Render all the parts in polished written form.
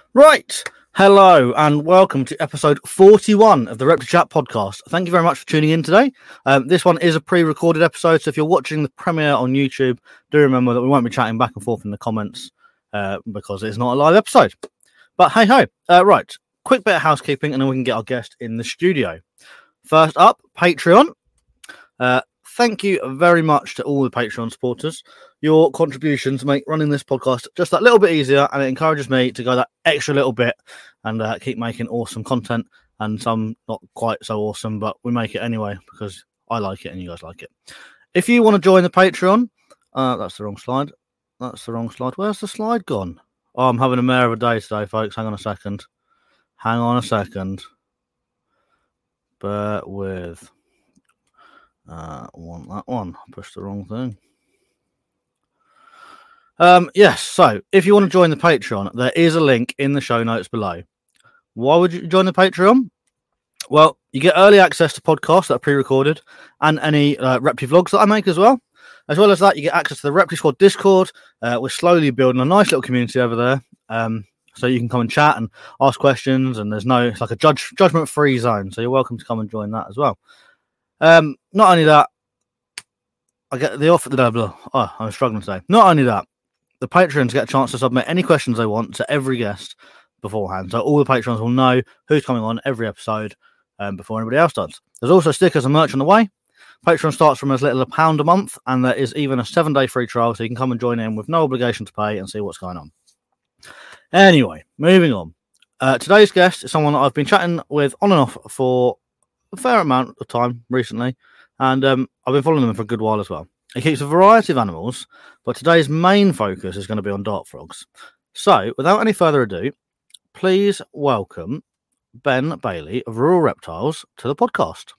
Right. Hello and welcome to episode 41 of the Reptile Chat podcast. Thank you very much for tuning in today. This one is a pre-recorded episode, so if you're watching the premiere on YouTube, do remember that we won't be chatting back and forth in the comments because it's not a live episode. But hey ho. Right. Quick bit of housekeeping and then we can get our guest in the studio. First up, Patreon. Thank you very much to all the Patreon supporters. Your contributions make running this podcast just that little bit easier, and it encourages me to go that extra little bit and keep making awesome content, and some not quite so awesome, but we make it anyway because I like it and you guys like it. If you want to join the Patreon, that's the wrong slide. That's the wrong slide. Where's the slide gone? Oh, I'm having a mare of a day today, folks. Hang on a second. Bear with. Want that one. Pushed the wrong thing. Yes, so if you want to join the Patreon, there is a link in the show notes below. Why would you join the Patreon? Well, you get early access to podcasts that are pre-recorded and any Repti vlogs that I make as well. As well as that, you get access to the Repti Squad Discord. We're slowly building a nice little community over there. So you can come and chat and ask questions, and it's like a judgment-free zone. So you're welcome to come and join that as well. Not only that, I get the offer. I'm struggling today. Not only that, the Patreons get a chance to submit any questions they want to every guest beforehand. So all the Patrons will know who's coming on every episode before anybody else does. There's also stickers and merch on the way. Patreon starts from as little as £1 a month, and there is even a 7-day free trial, so you can come and join in with no obligation to pay and see what's going on. Anyway, moving on. Today's guest is someone that I've been chatting with on and off for a fair amount of time recently, and I've been following them for a good while as well. He keeps a variety of animals, but today's main focus is going to be on dart frogs. So, without any further ado, please welcome Ben Bailey of Rural Reptiles to the podcast.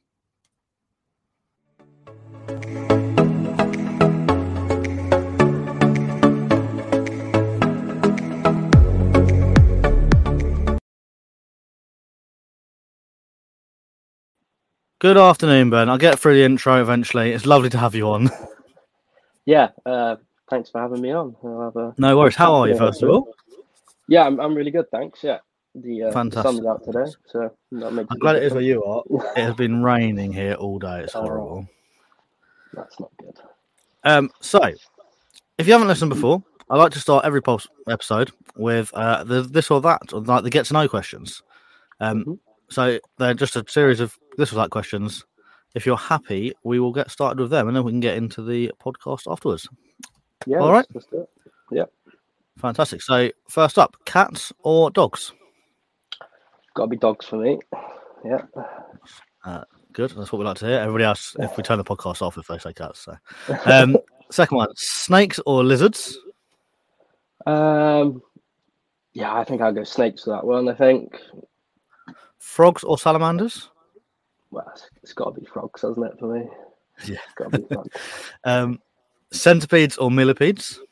Good afternoon, Ben. I'll get through the intro eventually. It's lovely to have you on. Yeah, thanks for having me on. No worries. How are you, first of all? Yeah, I'm really good, thanks. Yeah, the Fantastic. sun's out today, so that makes. I'm glad it is where you are. It has been raining here all day. It's horrible. That's not good. So, if you haven't listened before, I like to start every episode with the this or that, or like the get to know questions. So they're just a series of this or that questions. If you're happy, we will get started with them, and then we can get into the podcast afterwards. Yeah. All right. Let's do it. Yeah. Fantastic. So first up, cats or dogs? Got to be dogs for me. Yeah. Good. That's what we like to hear. Everybody else, if we turn the podcast off, if they say cats. So, second one, snakes or lizards? Yeah, I think I'll go snakes for that one. I think. Frogs or salamanders? Well, it's got to be frogs, hasn't it, for me? Yeah. It's got to be frogs. Centipedes or millipedes?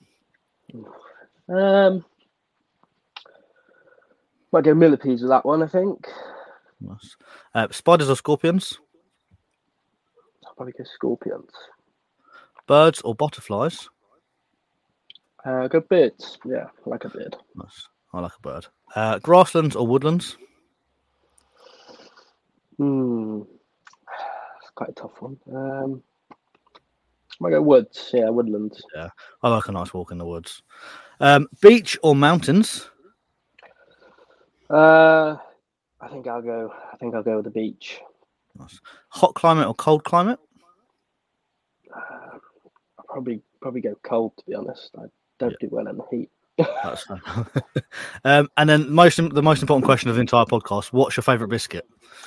Might go millipedes with that one, I think. Nice. Spiders or scorpions? I'll probably go scorpions. Birds or butterflies? Go birds. Yeah, I like a bird. Nice. I like a bird. Grasslands or woodlands? It's quite a tough one. Might go woods. Yeah, woodlands. Yeah, I like a nice walk in the woods. Beach or mountains? I think I'll go with the beach. Nice. Hot climate or cold climate? I'll probably go cold, to be honest. I don't do well in the heat. That's fine. And then the most important question of the entire podcast: what's your favourite biscuit?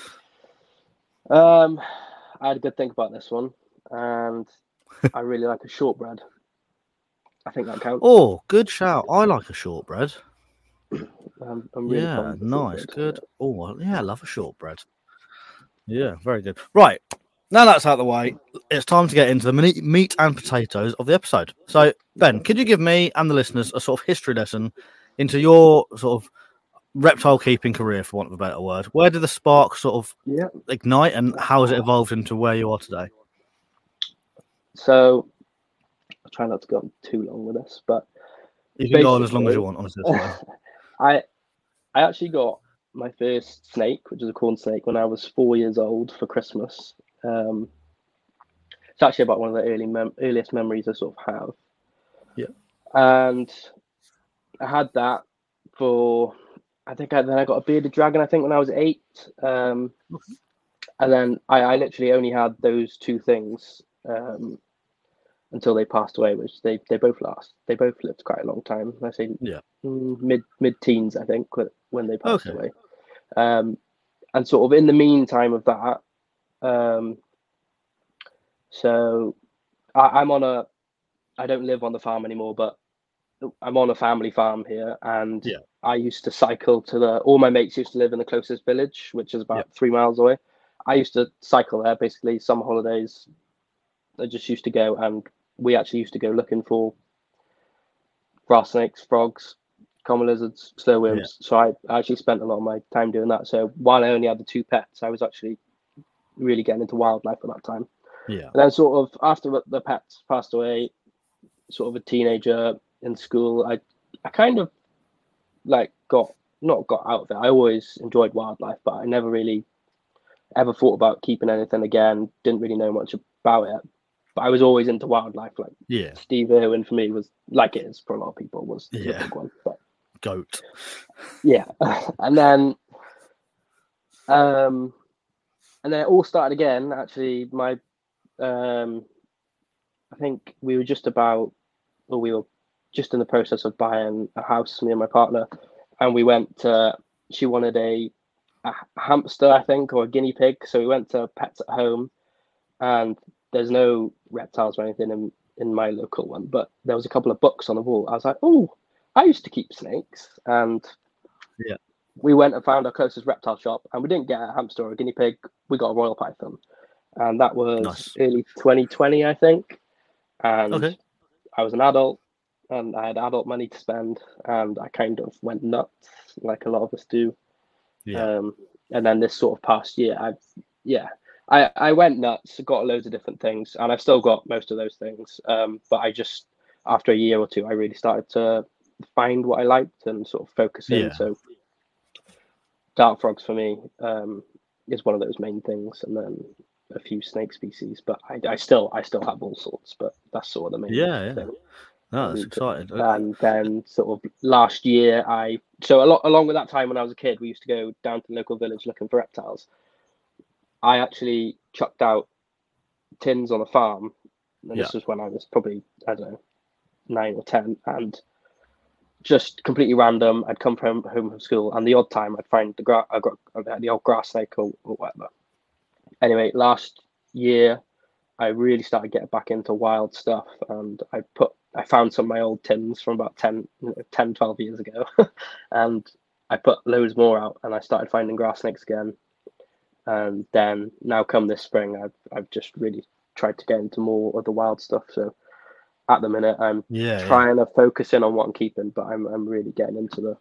I had a good think about this one, and I really like a shortbread. I think that counts. Oh, good shout! I like a shortbread. I'm really nice, good. Oh, yeah, I love a shortbread. Yeah, very good. Right, now that's out of the way, it's time to get into the meat and potatoes of the episode. So, Ben, could you give me and the listeners a sort of history lesson into your sort of reptile keeping career, for want of a better word? Where did the spark sort of ignite, and how has it evolved into where you are today? So, I'll try not to go on too long with this, but you can go on as long as you want, honestly. I actually got my first snake, which is a corn snake, when I was 4 years old for Christmas. It's actually about one of the earliest memories I sort of have. Yeah. And I had that for, then I got a bearded dragon, I think, when I was 8. And then I literally only had those two things until they passed away, which they both lived quite a long time. I say mid teens, I think, when they passed away. And sort of in the meantime of that, so I don't live on the farm anymore, but I'm on a family farm here, and I used to cycle to all my mates used to live in the closest village, which is about 3 miles away. I used to cycle there basically summer holidays. I just used to go, and we actually used to go looking for grass snakes, frogs, common lizards, slow worms. So I actually spent a lot of my time doing that. So while I only had the 2 pets, I was actually really getting into wildlife at that time. Yeah. And then sort of after the pets passed away, sort of a teenager in school, I kind of like got out of it. I always enjoyed wildlife, but I never really ever thought about keeping anything again. Didn't really know much about it, but I was always into wildlife. Like Steve Irwin for me was, like it is for a lot of people, was a big one. But goat. Yeah, and then it all started again. Actually, my I think we were just in the process of buying a house, me and my partner, and we went to. She wanted a hamster, I think, or a guinea pig. So we went to Pets at Home, and there's no reptiles or anything in my local one, but there was a couple of books on the wall. I was like, oh, I used to keep snakes, and we went and found our closest reptile shop, and we didn't get a hamster or a guinea pig. We got a royal python, and that was early 2020, I think. And I was an adult, and I had adult money to spend, and I kind of went nuts, like a lot of us do. And then this sort of past year, I went nuts, got loads of different things, and I've still got most of those things. But I just, after a year or two, I really started to find what I liked and sort of focus in. So dark frogs for me is one of those main things, and then a few snake species. But I still have all sorts, but that's sort of the main thing. No, that's exciting. And then sort of last year, along with that time when I was a kid, we used to go down to the local village looking for reptiles. I actually chucked out tins on a farm, and this was when I was probably, I don't know, 9 or 10, and just completely random. I'd come home from school, and the odd time I'd find the old grass snake or whatever. Anyway, last year I really started getting back into wild stuff, and I found some of my old tins from about 10, 12 years ago, and I put loads more out, and I started finding grass snakes again. And then now come this spring, I've just really tried to get into more of the wild stuff. So at the minute, I'm trying to focus in on what I'm keeping, but I'm really getting into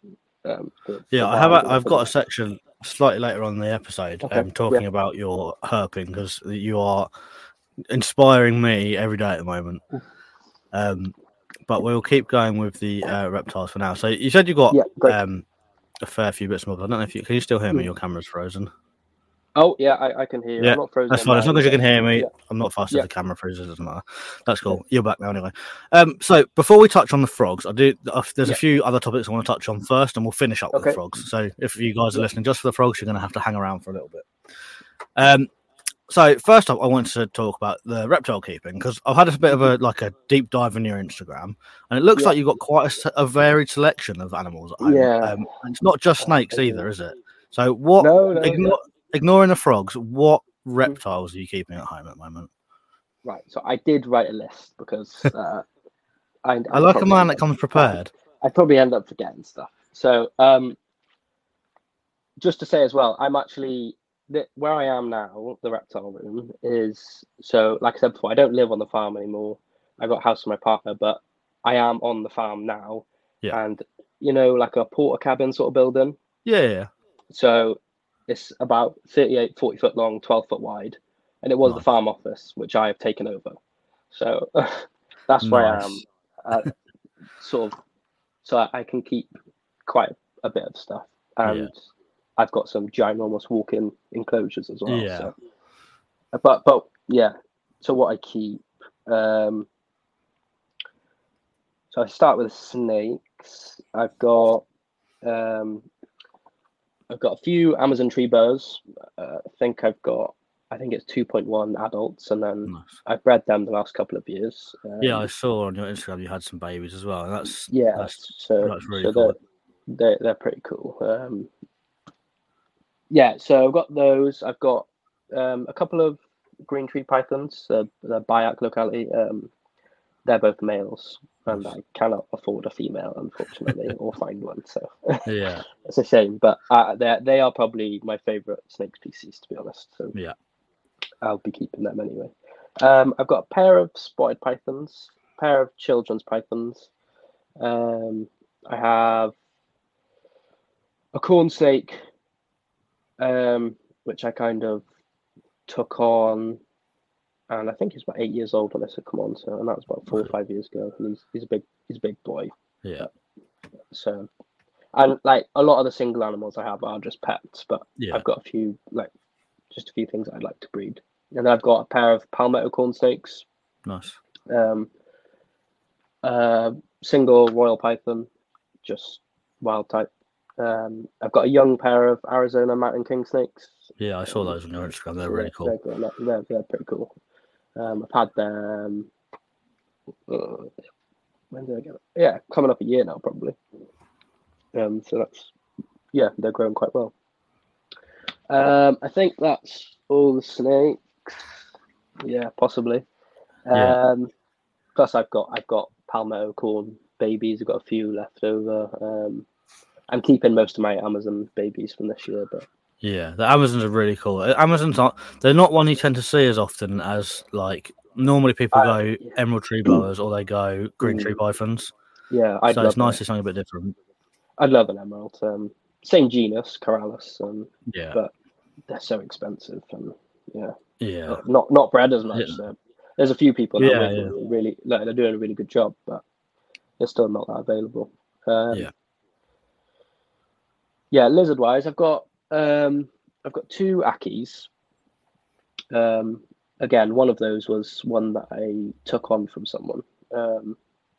I've got a section slightly later on in the episode talking about your herping, because you are inspiring me every day at the moment. But we'll keep going with the reptiles for now. So you said you got a fair few bits more. I don't know if can you still hear me? Your camera's frozen. Oh yeah, I can hear you. I'm not frozen. That's fine. As long as you can hear me, I'm not fast if the camera freezes. It doesn't matter. That's cool. You're back now anyway. So before we touch on the frogs, there's a few other topics I want to touch on first, and we'll finish up with the frogs. So if you guys are listening just for the frogs, you're going to have to hang around for a little bit. So first up, I wanted to talk about the reptile keeping, because I've had a bit of a deep dive in your Instagram, and it looks like you've got quite a varied selection of animals at home. And it's not just snakes either, is it? So what? Ignoring the frogs, what reptiles are you keeping at home at the moment? Right. So I did write a list, because I like a man that comes prepared. I probably end up forgetting stuff. So just to say as well, I'm actually where I am now. The reptile room is, so like I said before, I don't live on the farm anymore. I got a house with my partner, but I am on the farm now. And like a porter cabin sort of building. So it's about 38, 40 foot long, 12 foot wide, and it was the farm office, which I have taken over. So that's where I am, so I can keep quite a bit of stuff, and I've got some ginormous walk-in enclosures as well. Yeah. So, but yeah. So what I keep. So I start with snakes. I've got a few Amazon tree boas. I think it's 2.1 adults, and then Nice. I've bred them the last couple of years. Yeah, I saw on your Instagram you had some babies as well. And that's really so cool. they're pretty cool. So I've got those. I've got a couple of green tree pythons, the Bayak locality. They're both males, and I cannot afford a female, unfortunately, or find one. So Yeah, it's a shame. But they are probably my favorite snake species, to be honest. So yeah, I'll be keeping them anyway. I've got a pair of spotted pythons, a pair of children's pythons. I have a corn snake, which I kind of took on, and I think he's about 8 years old when I took him on. So, and that was about 4 or 5 years ago. And he's a big boy. Yeah. So, and like a lot of the single animals I have are just pets, but Yeah. I've got a few just a few things I'd like to breed. And then I've got a pair of palmetto corn snakes. Nice. Single royal python, just wild type. I've got a young pair of Arizona mountain king snakes. Yeah, I saw those on your Instagram. They're really cool. They're pretty cool. I've had them. When did I get them? Yeah, coming up a year now, probably. So they're growing quite well. I think that's all the snakes. Yeah, possibly. Plus, I've got palmetto corn babies. I've got a few left over. I'm keeping most of my Amazon babies from this year, but yeah, the Amazons are really cool. They're not one you tend to see as often as like normally people go emerald tree boas or they go green tree pythons. Yeah, so it's nice to see something a bit different. I'd love an emerald. Same genus, Corallus. But they're so expensive, and not bred as much. Yeah. So there's a few people now really they're doing a really good job, but they're still not that available. Lizard wise, I've got 2 Akis. Again, one of those was one that I took on from someone. So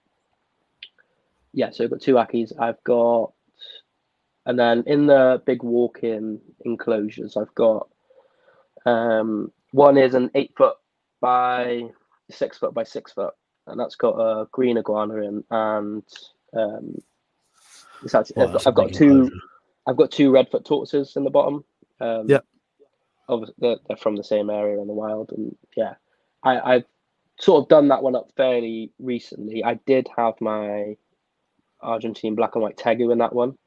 I've got 2 Akis. I've got, and then in the big walk-in enclosures, I've got one is an 8 foot by 6 foot by 6 foot, and that's got a green iguana in, and it's actually I've got 2. I've got 2 redfoot tortoises in the bottom. Obviously, they're from the same area in the wild, and I've sort of done that one up fairly recently. I did have my Argentine black and white tegu in that one.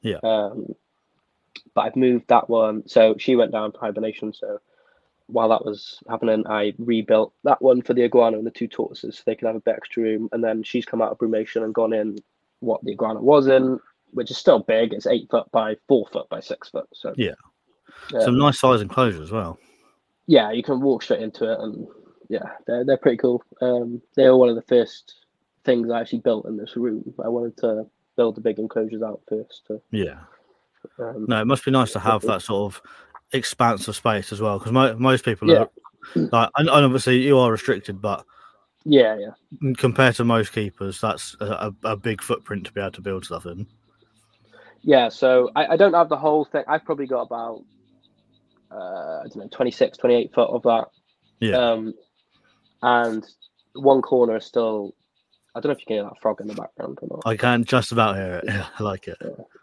But I've moved that one, so she went down to hibernation. So while that was happening, I rebuilt that one for the iguana and the 2 tortoises, so they could have a bit extra room. And then she's come out of brumation and gone in what the iguana was in, which is still big. It's 8 foot by 4 foot by 6 foot. So some nice size enclosures as well. Yeah, you can walk straight into it, and they're pretty cool. They were one of the first things I actually built in this room. I wanted to build the big enclosures out first. No, it must be nice to have that sort of expanse of space as well, because most people are like, and obviously you are restricted, but compared to most keepers, that's a big footprint to be able to build stuff in. Yeah, so I don't have the whole thing. I've probably got about 26, 28 foot of that. And one corner is still, I don't know if you can hear that frog in the background or not. I can just about hear it. Yeah, I like it.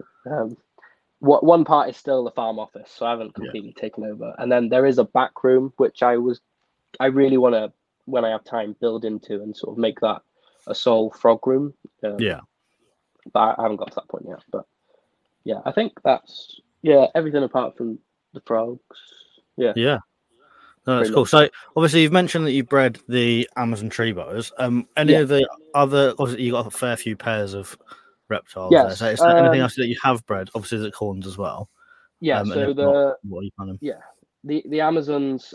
One part is still the farm office, so I haven't completely taken over. And then there is a back room, which I really want to, when I have time, build into and sort of make that a sole frog room. But I haven't got to that point yet. But I think that's everything apart from the frogs. No, that's cool. So obviously you've mentioned that you bred the Amazon tree boas. Any of the other, obviously you got a fair few pairs of reptiles there. So is there anything else that you have bred? Obviously there's corns as well. So what are you planning? The Amazons.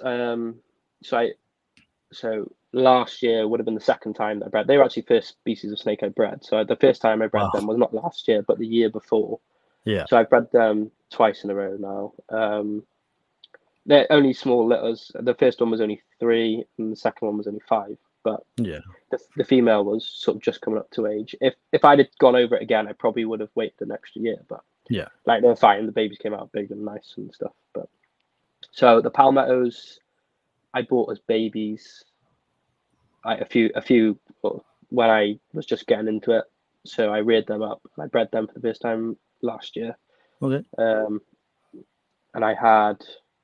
So last year would have been the second time that I bred. They were actually first species of snake I bred. So the first time I bred them was not last year, but the year before. Yeah. So I've bred them twice in a row now. They're only small litters. The first one was only 3, and the second one was only 5. But Yeah. the female was sort of just coming up to age. If I'd have gone over it again, I probably would have waited an extra year. But Yeah. like they're fine. The babies came out big and nice and stuff. But so the palmettos I bought as babies. Like a few when I was just getting into it. So I reared them up and I bred them for the first time last year. Okay. And I had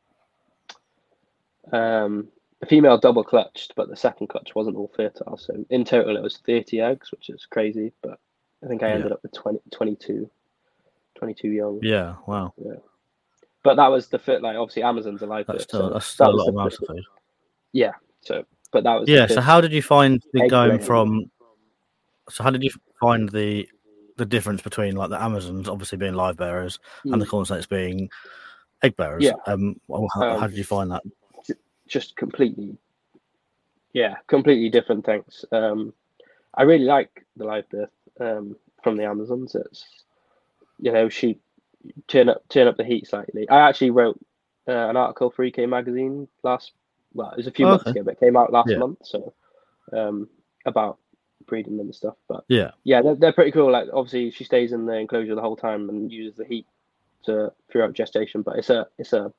the female double clutched, but the second clutch wasn't all fertile. So in total, it was 30 eggs, which is crazy. But I think I ended up with 22 young. Yeah. Wow. Yeah. But that was the fit. Like obviously, Amazon's a live birth, That's still a lot of mouse food. Yeah. So, but that was So how did you find the going laying. from? So how did you find the difference between like the Amazons obviously being live bearers and the corn snakes being egg bearers? Yeah. How did you find that? Just completely different things. I really like the live birth from the Amazons. It's she turn up the heat slightly. I actually wrote an article for EK Magazine it was a few months ago, but it came out last month. So about breeding them and stuff. But they're pretty cool. Like obviously she stays in the enclosure the whole time and uses the heat throughout gestation. But it's a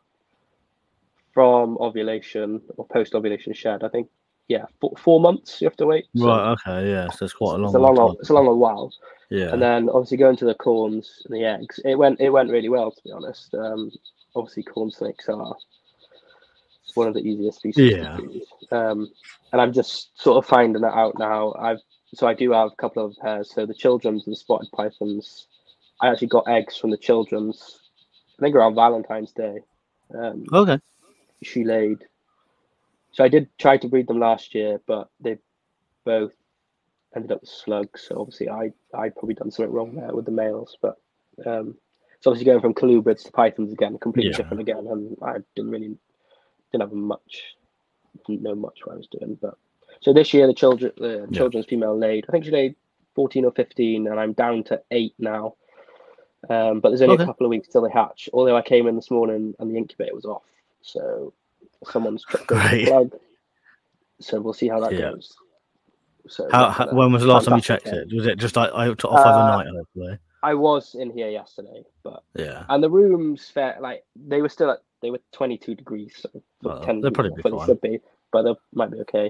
from ovulation or post ovulation shed. I think 4 months you have to wait. Right. Okay. Yeah. So it's quite a long. It's a long while. Yeah. And then obviously going to the corns and the eggs, it went really well, to be honest. Obviously corn snakes are one of the easiest species to breed. And I'm just sort of finding it out now. I do have a couple of pairs. So the children's and the spotted pythons, I actually got eggs from the children's, I think around Valentine's Day. Okay. She laid. So I did try to breed them last year, but they both ended up with slugs. So obviously I probably done something wrong there with the males. But it's obviously going from colubrids to pythons again, completely different again. And I didn't know much what I was doing. But so this year the children's female laid. I think she laid 14 or 15, and I'm down to 8 now. But there's only a couple of weeks till they hatch. Although I came in this morning and the incubator was off, so someone's tripped over the plug. So we'll see how that goes. So when was the last time you checked it? Was it just like off overnight? Hopefully. I was in here yesterday, but and the rooms they were 22 degrees, so 10 they'll probably be fine. They should be, but they might be okay.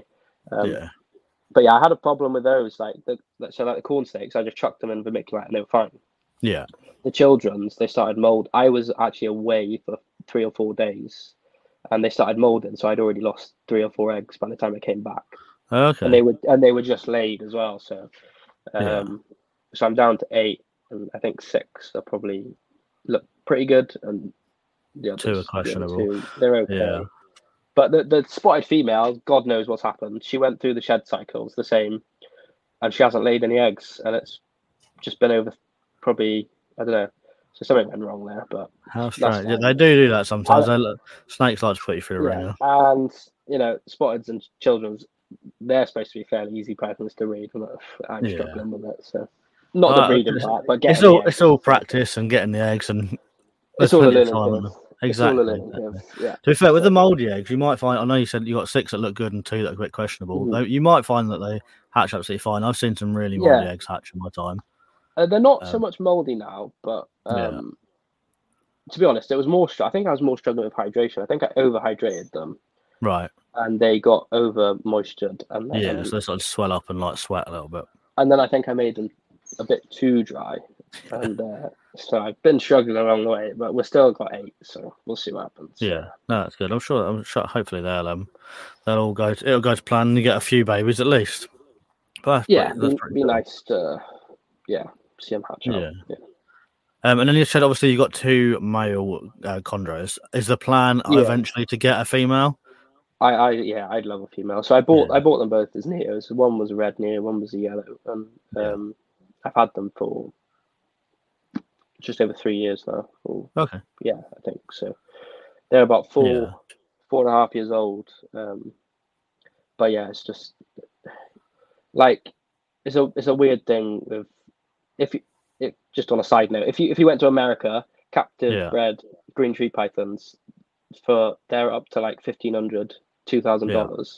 But I had a problem with those. The corn snakes, I just chucked them in vermiculite and they were fine. Yeah. The children's, they started mold. I was actually away for 3 or 4 days, and they started molding. So I'd already lost 3 or 4 eggs by the time I came back. Okay. And they were just laid as well. So, so I'm down to 8, and I think 6 are probably look pretty good, and the others, 2 are questionable. They're okay. Yeah. But the spotted female, God knows what's happened. She went through the shed cycles the same, and she hasn't laid any eggs, and it's just been over probably, I don't know. So something went wrong there, but how strange. Yeah, they do that sometimes. Snakes like to put you through a ringer. And spotteds and children's, they're supposed to be fairly easy pythons to read. I'm struggling with it, so not the breeding part, but it's all practice and getting the eggs, and it's all a learning curve. Exactly. To be fair, with the mouldy eggs, you might find. I know you said you got 6 that look good and 2 that are a bit questionable. Mm-hmm. You might find that they hatch absolutely fine. I've seen some really mouldy eggs hatch in my time. They're not so much mouldy now, but to be honest, it was more. I think I was more struggling with hydration. I think I overhydrated them. Right. And they got over moistured, and then, so they sort of swell up and sweat a little bit. And then I think I made them a bit too dry, and so I've been struggling along the way. But we've still got 8, so we'll see what happens. Yeah, no, that's good. I'm sure. Hopefully they'll all go. It'll go to plan, and you get a few babies at least. But it'd be nice to see them hatch out. Yeah. And then you said obviously you got 2 male chondros. Is the plan eventually to get a female? I'd love a female. So I bought them both as neos. One was a red neo, one was a yellow, and I've had them for just over 3 years now. Okay. Yeah, I think so. They're about 4.5 years old. But it's just like it's a weird thing with just on a side note, if you went to America, captive Yeah. bred green tree pythons, they're up to like $1,500, $2,000.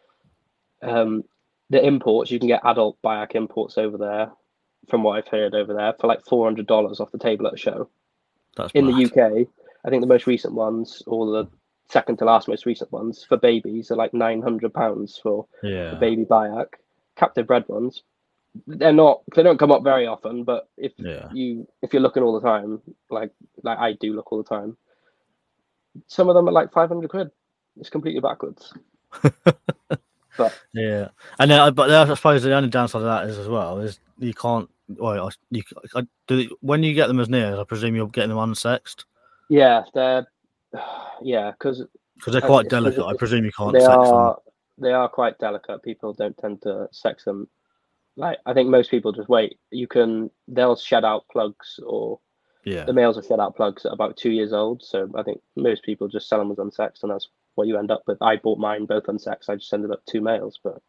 The imports, you can get adult Biak imports over there, from what I've heard over there, for like $400 off the table at a show. That's in mad. the UK, I think the most recent ones, or the second to last most recent ones for babies, are like £900 for Yeah. the baby Biak. Captive bred ones, they don't come up very often, but if you're looking all the time, like I do look all the time, some of them are like £500. It's completely backwards. But yeah, and then, but I suppose the only downside of that is as well is you can't. Well, when you get them as near, I presume you're getting them unsexed. Yeah, because they're quite delicate. I presume you can't they sex are, them. They are quite delicate. People don't tend to sex them. Like, I think most people just wait. They'll shed out plugs, or the males will shed out plugs at about 2 years old. So I think most people just sell them as unsexed, and that's what you end up with. I bought mine both unsexed. I just ended up 2 males, but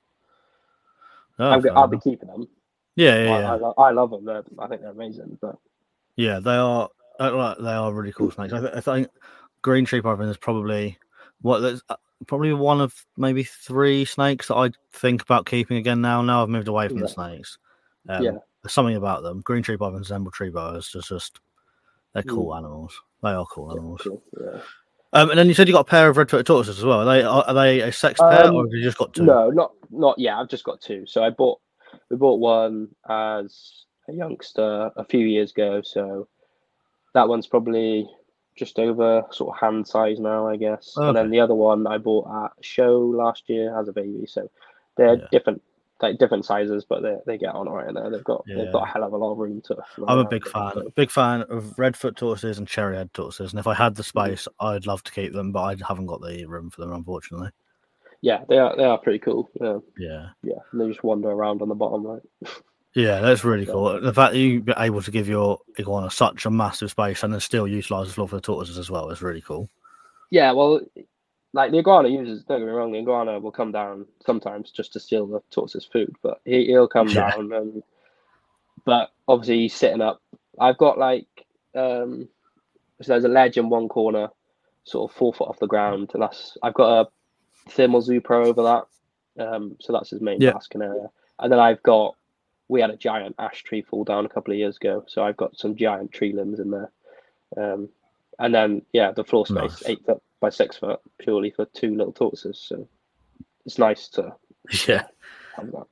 I'll be keeping them. Yeah. I love them. I think they're amazing. But yeah, they are really cool snakes. I think green tree python is probably one of maybe 3 snakes that I think about keeping again now. Now I've moved away from the snakes. There's something about them. Green tree pythons and tree boas, they're cool animals. They are cool animals. Cool. Yeah. And then you said you got a pair of red-footed tortoises as well. Are they a sex pair, or have you just got 2? No, not yet. I've just got 2. So we bought one as a youngster a few years ago. So that one's probably just over sort of hand size now, I guess. Okay. And then the other one I bought at a show last year as a baby. So they're different sizes, but they get on right in there. They've got a hell of a lot of room to. I'm a big fan of redfoot tortoises and cherry-head tortoises, and if I had the space, I'd love to keep them, but I haven't got the room for them, unfortunately. Yeah, they are pretty cool. Yeah. And they just wander around on the bottom, right? Yeah, that's really cool. The fact that you're able to give your iguana such a massive space and then still utilize the floor for the tortoises as well is really cool. Yeah, well, like the iguana don't get me wrong, the iguana will come down sometimes just to steal the tortoise's food, but he'll come down. But obviously he's sitting up. I've got so there's a ledge in one corner, sort of 4 foot off the ground, and I've got a thermal zoo pro over that. So that's his main basking area. And then we had a giant ash tree fall down a couple of years ago, so I've got some giant tree limbs in there. And then the floor space 8 foot by 6 foot, purely for 2 little tortoises. So it's nice to have that.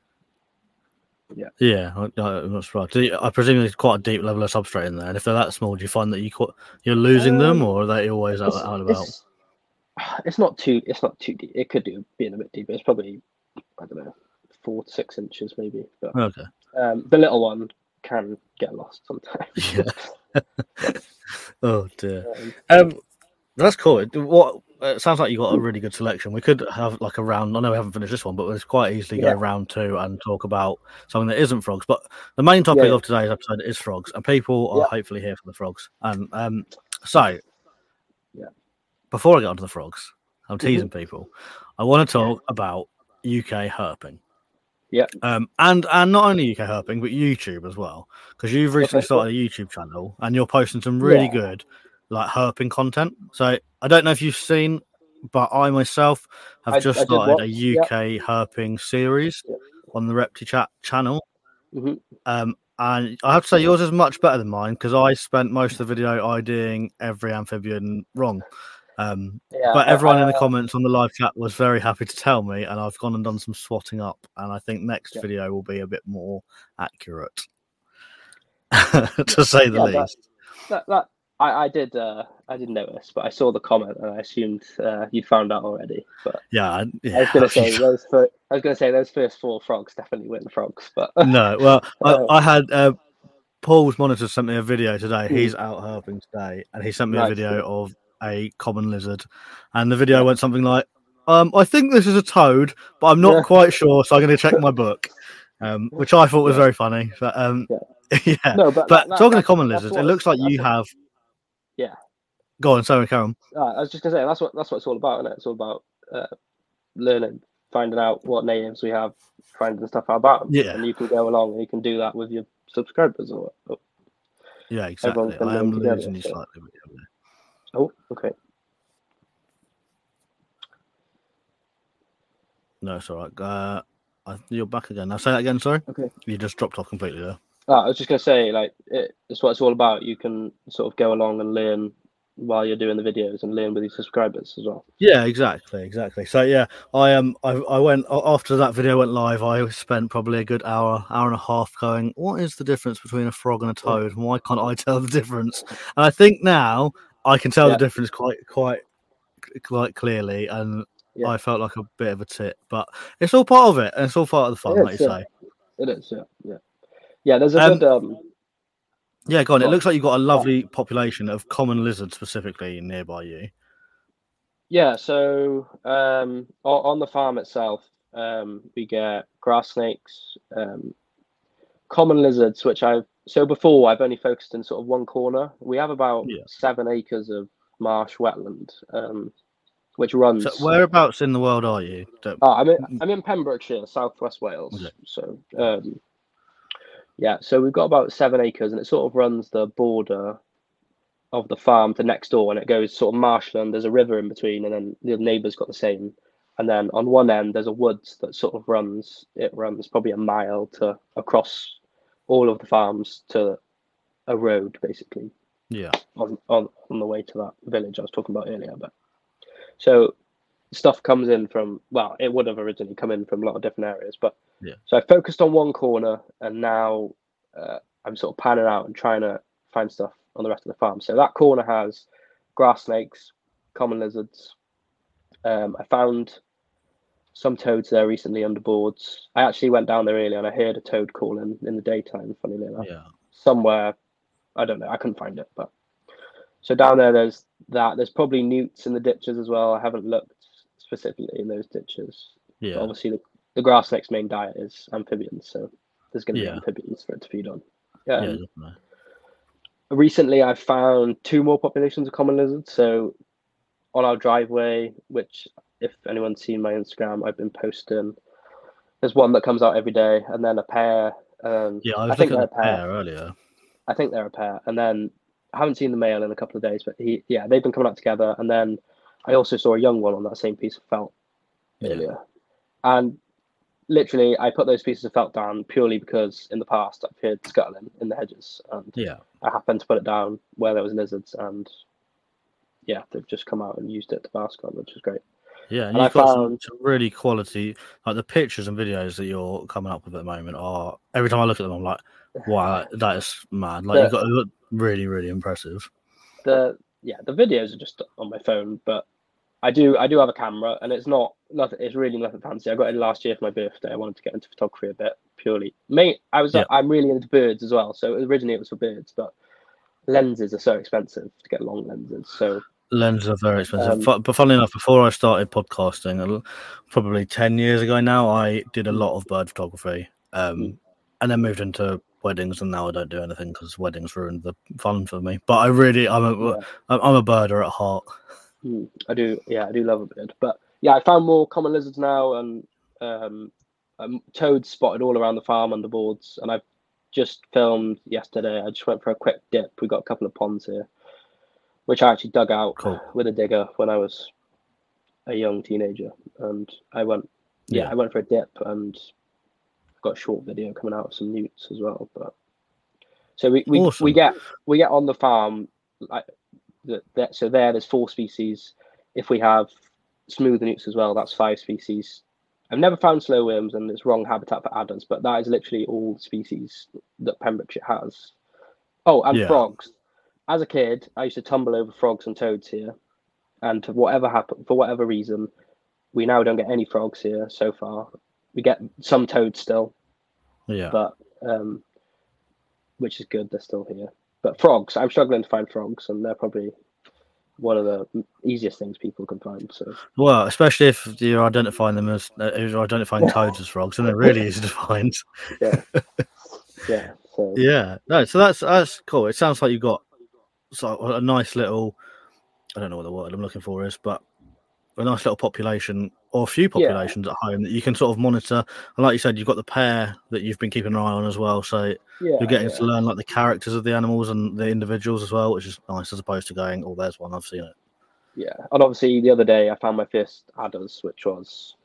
Yeah, that's right. I presume there's quite a deep level of substrate in there, and if they're that small, do you find that you're losing them, or are they always out and about? It's not too deep. It could do being a bit deeper. It's probably, I don't know, 4 to 6 inches maybe. But okay. The little one can get lost sometimes. Yeah. Oh dear. That's cool. It sounds like you got a really good selection. We could have like a round. I know we haven't finished this one, but let's quite easily go round 2 and talk about something that isn't frogs. But the main topic of today's episode is frogs, and people are hopefully here for the frogs. And so, before I get onto the frogs, I'm teasing people. I want to talk about UK herping. Yeah. And not only UK herping, but YouTube as well, because you've recently started a YouTube channel and you're posting some really good like herping content. So I don't know if you've seen, but I myself have just started a UK herping series on the ReptiChat channel. Mm-hmm. And I have to say yours is much better than mine, because I spent most of the video IDing every amphibian wrong. But everyone in the comments on the live chat was very happy to tell me, and I've gone and done some swatting up, and I think next video will be a bit more accurate, to say the least. I did notice, but I saw the comment and I assumed you'd found out already. But I was going to say those first 4 frogs definitely weren't frogs, but no. Well, I had Paul's monitor sent me a video today. He's out herping today, and he sent me a video of a common lizard, and the video went something like, I think this is a toad, but I'm not quite sure, so I'm going to check my book, which I thought was very funny. But No, but talking to common lizards, it looks like you have. Yeah. Go on, sorry, Karen. I was just going to say that's what it's all about, isn't it? It's all about learning finding out what natives we have, finding stuff out about them. Yeah. And you can go along and you can do that with your subscribers or Yeah, exactly. I am losing you slightly. Oh, okay. No, it's all right. You're back again. Now say that again, sorry. Okay. You just dropped off completely there. I was just going to say, like, it's what it's all about. You can sort of go along and learn while you're doing the videos and learn with your subscribers as well. Yeah, exactly. So yeah, I went after that video went live. I spent probably a good hour and a half going, what is the difference between a frog and a toad? And why can't I tell the difference? And I think now I can tell the difference quite clearly. And I felt like a bit of a tit, but it's all part of it, and it's all part of the fun, like you say. It is, yeah. There's a good. Yeah, go on. It looks like you've got a lovely population of common lizards specifically nearby you. Yeah, so on the farm itself, we get grass snakes, common lizards, before I've only focused in sort of one corner. We have about 7 acres of marsh wetland, which runs. So whereabouts in the world are you? I'm in Pembrokeshire, Southwest Wales. Okay. So so we've got about 7 acres, and it sort of runs the border of the farm to next door, and it goes sort of marshland. There's a river in between, and then the neighbour's got the same. And then on one end, there's a woods that sort of runs probably a mile across all of the farms to a road, basically. Yeah. On the way to that village I was talking about earlier. But so stuff comes in from, well, it would have originally come in from a lot of different areas, but so I focused on one corner, and now I'm sort of panning out and trying to find stuff on the rest of the farm. So that corner has grass snakes, common lizards. I found some toads there recently under boards. I actually went down there earlier and I heard a toad calling in the daytime, funnily enough. Yeah. Somewhere, I don't know, I couldn't find it. But so down there, there's that. There's probably newts in the ditches as well. I haven't looked specifically in those ditches. Yeah. But obviously, the grass snake's main diet is amphibians, so there's going to be amphibians for it to feed on. Yeah, definitely. Recently, I've found 2 more populations of common lizards. So on our driveway, which if anyone's seen my Instagram, I've been posting. There's one that comes out every day, and then a pair. I was looking at a pair earlier. I think they're a pair, and then I haven't seen the male in a couple of days, but they've been coming out together. And then I also saw a young one on that same piece of felt earlier, and literally I put those pieces of felt down purely because in the past I've heard scuttling in the hedges, and I happened to put it down where there was lizards, and they've just come out and used it to bask on, which is great. Yeah, and you've got some really quality, like the pictures and videos that you're coming up with at the moment are, every time I look at them, I'm like, wow, that is mad. Like, you've got to look really, really impressive. The videos are just on my phone, but I do have a camera, and it's really nothing fancy. I got it last year for my birthday. I wanted to get into photography a bit purely. I'm really into birds as well, so originally it was for birds, but lenses are so expensive to get long lenses, so lenses are very expensive. But funnily enough, before I started podcasting, probably 10 years ago now, I did a lot of bird photography, and then moved into weddings, and now I don't do anything because weddings ruined the fun for me. But I'm a birder at heart. I do love a bird. But I found more common lizards now, and toads spotted all around the farm under boards, and I've just filmed yesterday. I just went for a quick dip. We got a couple of ponds here, which I actually dug out with a digger when I was a young teenager, and I went for a dip and got a short video coming out of some newts as well. But so we get on the farm like that. So there's 4 species. If we have smooth newts as well, that's 5 species. I've never found slow worms, and it's wrong habitat for adders, but that is literally all the species that Pembrokeshire has. Oh, and frogs. As a kid, I used to tumble over frogs and toads here, and for whatever reason, we now don't get any frogs here so far. We get some toads still, but which is good. They're still here. But frogs, I'm struggling to find frogs, and they're probably one of the easiest things people can find. So, well, especially if you're identifying them as you're identifying toads as frogs, and they're really easy to find. So that's cool. It sounds like you've got a nice little, I don't know what the word I'm looking for is, but a nice little population or a few Yeah. populations at home that you can sort of monitor. And like you said, you've got the pair that you've been keeping an eye on as well. So Yeah, you're getting to learn like the characters of the animals and the individuals as well, which is nice as opposed to going, oh, there's one, I've seen it. yeah. And obviously the other day I found my first adders, which was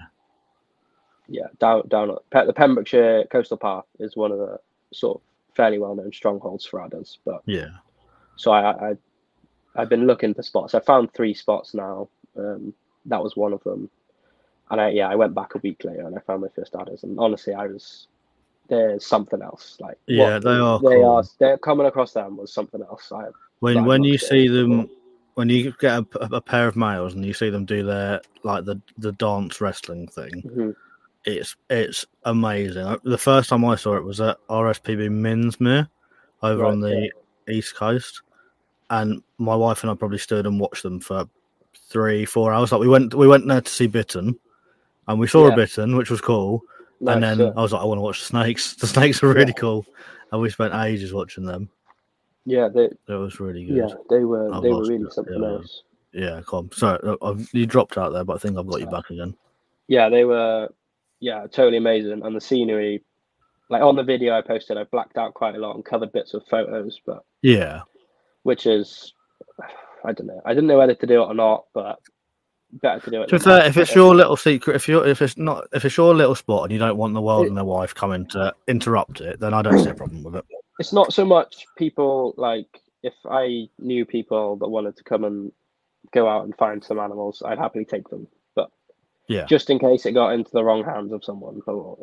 down at the Pembrokeshire Coastal Path is one of the sort of fairly well known strongholds for adders. But yeah, so I've been looking for spots. I found 3 spots now. That was one of them. And I went back a week later and I found my first adders. And honestly, there's something else. Like yeah, they are cool. They're coming across them was something else. When you see them, when you get a pair of males and you see them do their like the dance wrestling thing, Mm-hmm. it's amazing. The first time I saw it was at RSPB Minsmere over on the East Coast, and my wife and I probably stood and watched them for 3-4 hours. Like we went there to see Bittern, and we saw a Bittern, which was cool. Nice, and then I was like, I want to watch the snakes. The snakes are really cool, and we spent ages watching them. Yeah, it was really good. Yeah, they were really something else. Yeah, come. Sorry, you dropped out there, but I think I've got you back again. Yeah, they were. Yeah, totally amazing, and the scenery. Like on the video I posted, I blacked out quite a lot and covered bits of photos, but which is, I don't know. I didn't know whether to do it or not, but better to do it. If it's your little secret, if it's your little spot and you don't want the world and their wife coming to interrupt it, then I don't see a problem with it. It's not so much people like if I knew people that wanted to come and go out and find some animals, I'd happily take them. But just in case it got into the wrong hands of someone, or,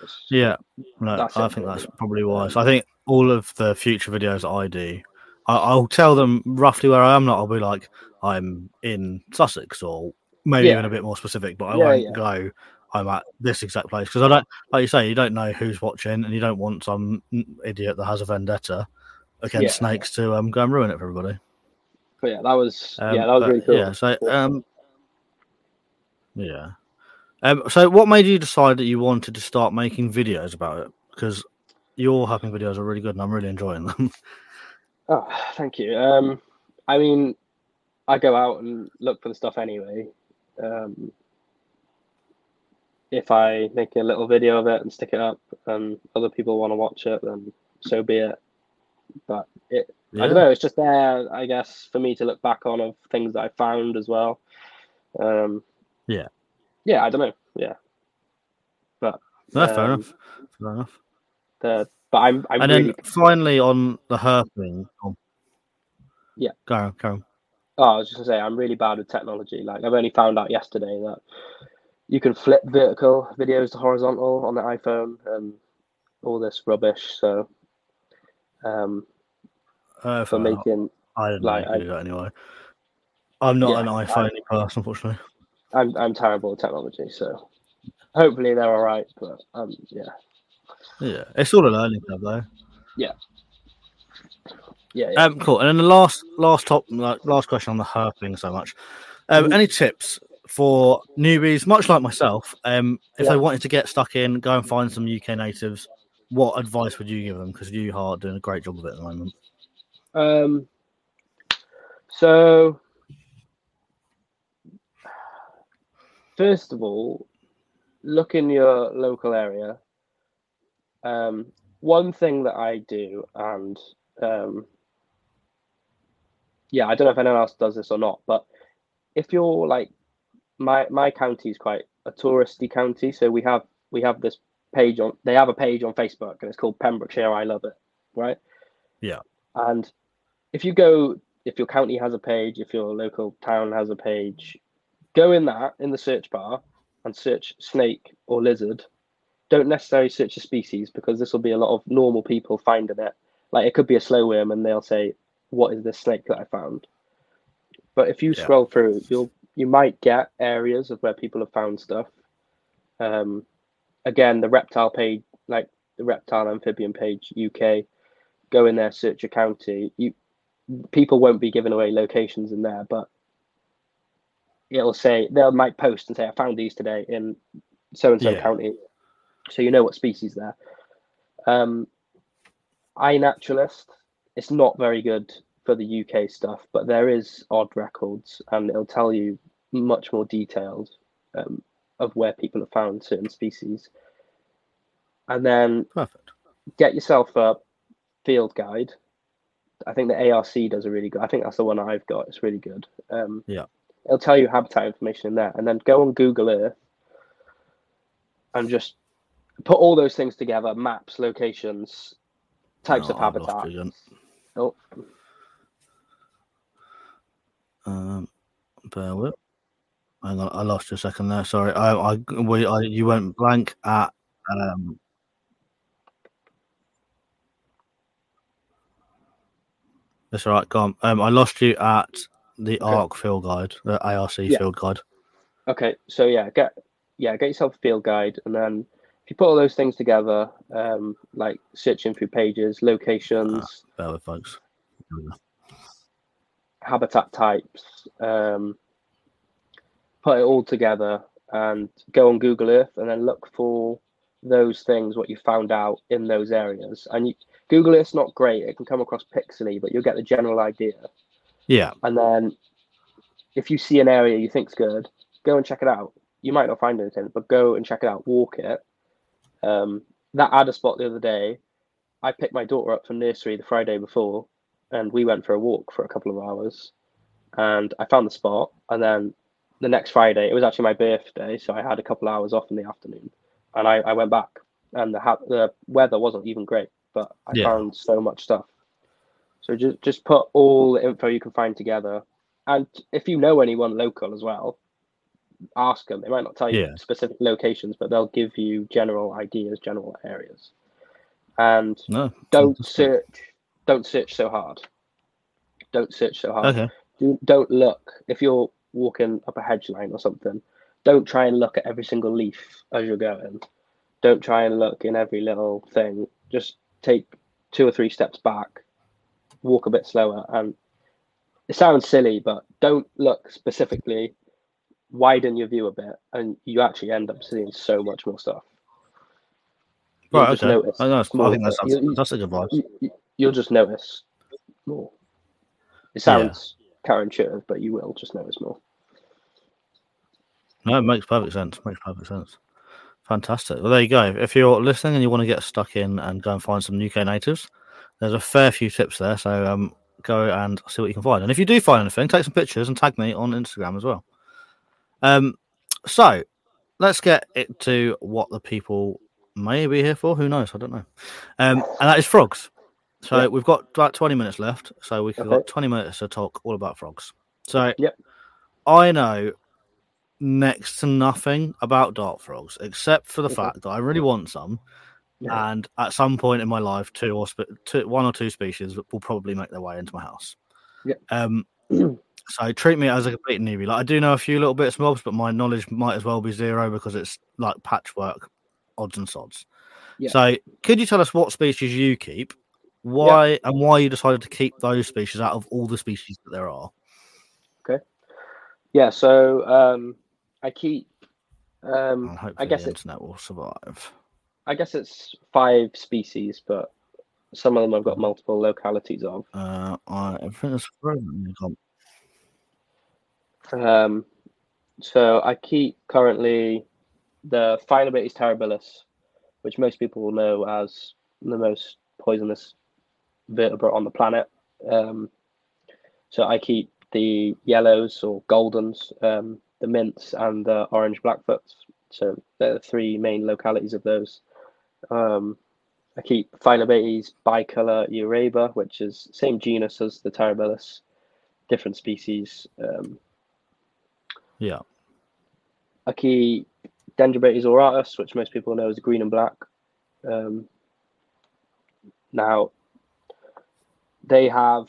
I think that's probably wise. I think all of the future videos that I do, I'll tell them roughly where I am. Not I'll be like I'm in Sussex or maybe even a bit more specific, but I won't go. I'm at this exact place because I don't, like you say, you don't know who's watching, and you don't want some idiot that has a vendetta against snakes to go and ruin it for everybody. But that was really cool. Yeah, so so what made you decide that you wanted to start making videos about it? Because your happening videos are really good, and I'm really enjoying them. Oh, thank you. I mean, I go out and look for the stuff anyway. If I make a little video of it and stick it up and other people want to watch it, then so be it. But I don't know, it's just there, I guess, for me to look back on of things that I found as well. I don't know. Yeah. But fair enough. Fair enough. But I'm and really... then finally on the herping. Yeah. Go on. Oh, I was just gonna say I'm really bad with technology. Like I've only found out yesterday that you can flip vertical videos to horizontal on the iPhone and all this rubbish. So, for making, I didn't know you could do that anyway. I'm not an iPhone person, unfortunately. I'm terrible at technology, so hopefully they're all right. But yeah, it's all a learning curve, though. Yeah. Cool. And then the last question on the herping so much. Any tips for newbies, much like myself, if they wanted to get stuck in, go and find some UK natives, what advice would you give them? Because you are doing a great job of it at the moment. So first of all, look in your local area. One thing that I do, and I don't know if anyone else does this or not, but if you're like my county is quite a touristy county, so we have this page on. They have a page on Facebook, and it's called Pembrokeshire I Love It, right? Yeah. And if your county has a page, if your local town has a page, go in the search bar and search snake or lizard. Don't necessarily search a species because this will be a lot of normal people finding it. Like it could be a slow worm, and they'll say, "What is this snake that I found?" But if you scroll through, you might get areas of where people have found stuff. Again, the reptile page, like the reptile amphibian page UK, go in there, search your county. People won't be giving away locations in there, but it'll say they might post and say, "I found these today in so and so county," so you know what species they're. iNaturalist, it's not very good for the UK stuff, but there is odd records, and it'll tell you much more detailed. of where people have found certain species. And then Perfect. get yourself a field guide. I think the ARC does a really good. I think that's the one I've got. It's really good. Yeah. It'll tell you habitat information in there, and then go on Google Earth and just put all those things together: maps, locations, types of I've lost habitat. you again. Oh, Bear with. Hang on, I lost you a second there. Sorry, you went blank at. That's all right. Go on. I lost you at the ARC field guide, the ARC field guide. Okay, so get yourself a field guide, and then if you put all those things together, like searching through pages, locations, Bear with, folks. habitat types, put it all together and go on Google Earth, and then look for those things, what you found out in those areas. And Google Earth's not great; it can come across pixely, but you'll get the general idea. Yeah. And then if you see an area you think's good, go and check it out. You might not find anything, but go and check it out. Walk it. That adder spot the other day, I picked my daughter up from nursery the Friday before, and we went for a walk for a couple of hours. And I found the spot, and then the next Friday, it was actually my birthday, so I had a couple of hours off in the afternoon, and I went back, and the weather wasn't even great, but I found so much stuff. So just put all the info you can find together, and if you know anyone local as well, ask them. They might not tell you specific locations, but they'll give you general ideas, general areas. And don't search so hard. Don't search so hard. Okay. Don't look if you're walking up a hedge line or something. Don't try and look at every single leaf as you're going. Don't try and look in every little thing. Just take 2 or 3 steps back, walk a bit slower. And it sounds silly, but don't look specifically. Widen your view a bit, and you actually end up seeing so much more stuff. Right. Okay. I think that's fantastic advice. You'll just notice more. It sounds counterintuitive, but you will just notice more. No, it makes perfect sense. Fantastic. Well, there you go. If you're listening and you want to get stuck in and go and find some UK natives, there's a fair few tips there. So go and see what you can find. And if you do find anything, take some pictures and tag me on Instagram as well. So let's get it to what the people may be here for. Who knows? I don't know. And that is frogs. So we've got about 20 minutes left. So we've got 20 minutes to talk all about frogs. So I know next to nothing about dart frogs, except for the fact that I really want some. And at some point in my life, one or two species will probably make their way into my house. So treat me as a complete newbie. Like I do know a few little bits and bobs, but my knowledge might as well be zero because it's like patchwork, odds and sods. So could you tell us what species you keep, why you decided to keep those species out of all the species that there are? Okay. Yeah. So I keep. I guess the internet will survive. I guess it's 5 species, but some of them I've got multiple localities of. I think it's so I keep currently the Phyllobates terribilis, which most people will know as the most poisonous vertebrate on the planet. So I keep the yellows or goldens, the mints, and the orange blackfoots. So they're the 3 main localities of those. I keep Phyllobates bicolor euraba, which is same genus as the terribilis, different species. I keep Dendrobates auratus, which most people know as green and black. Now they have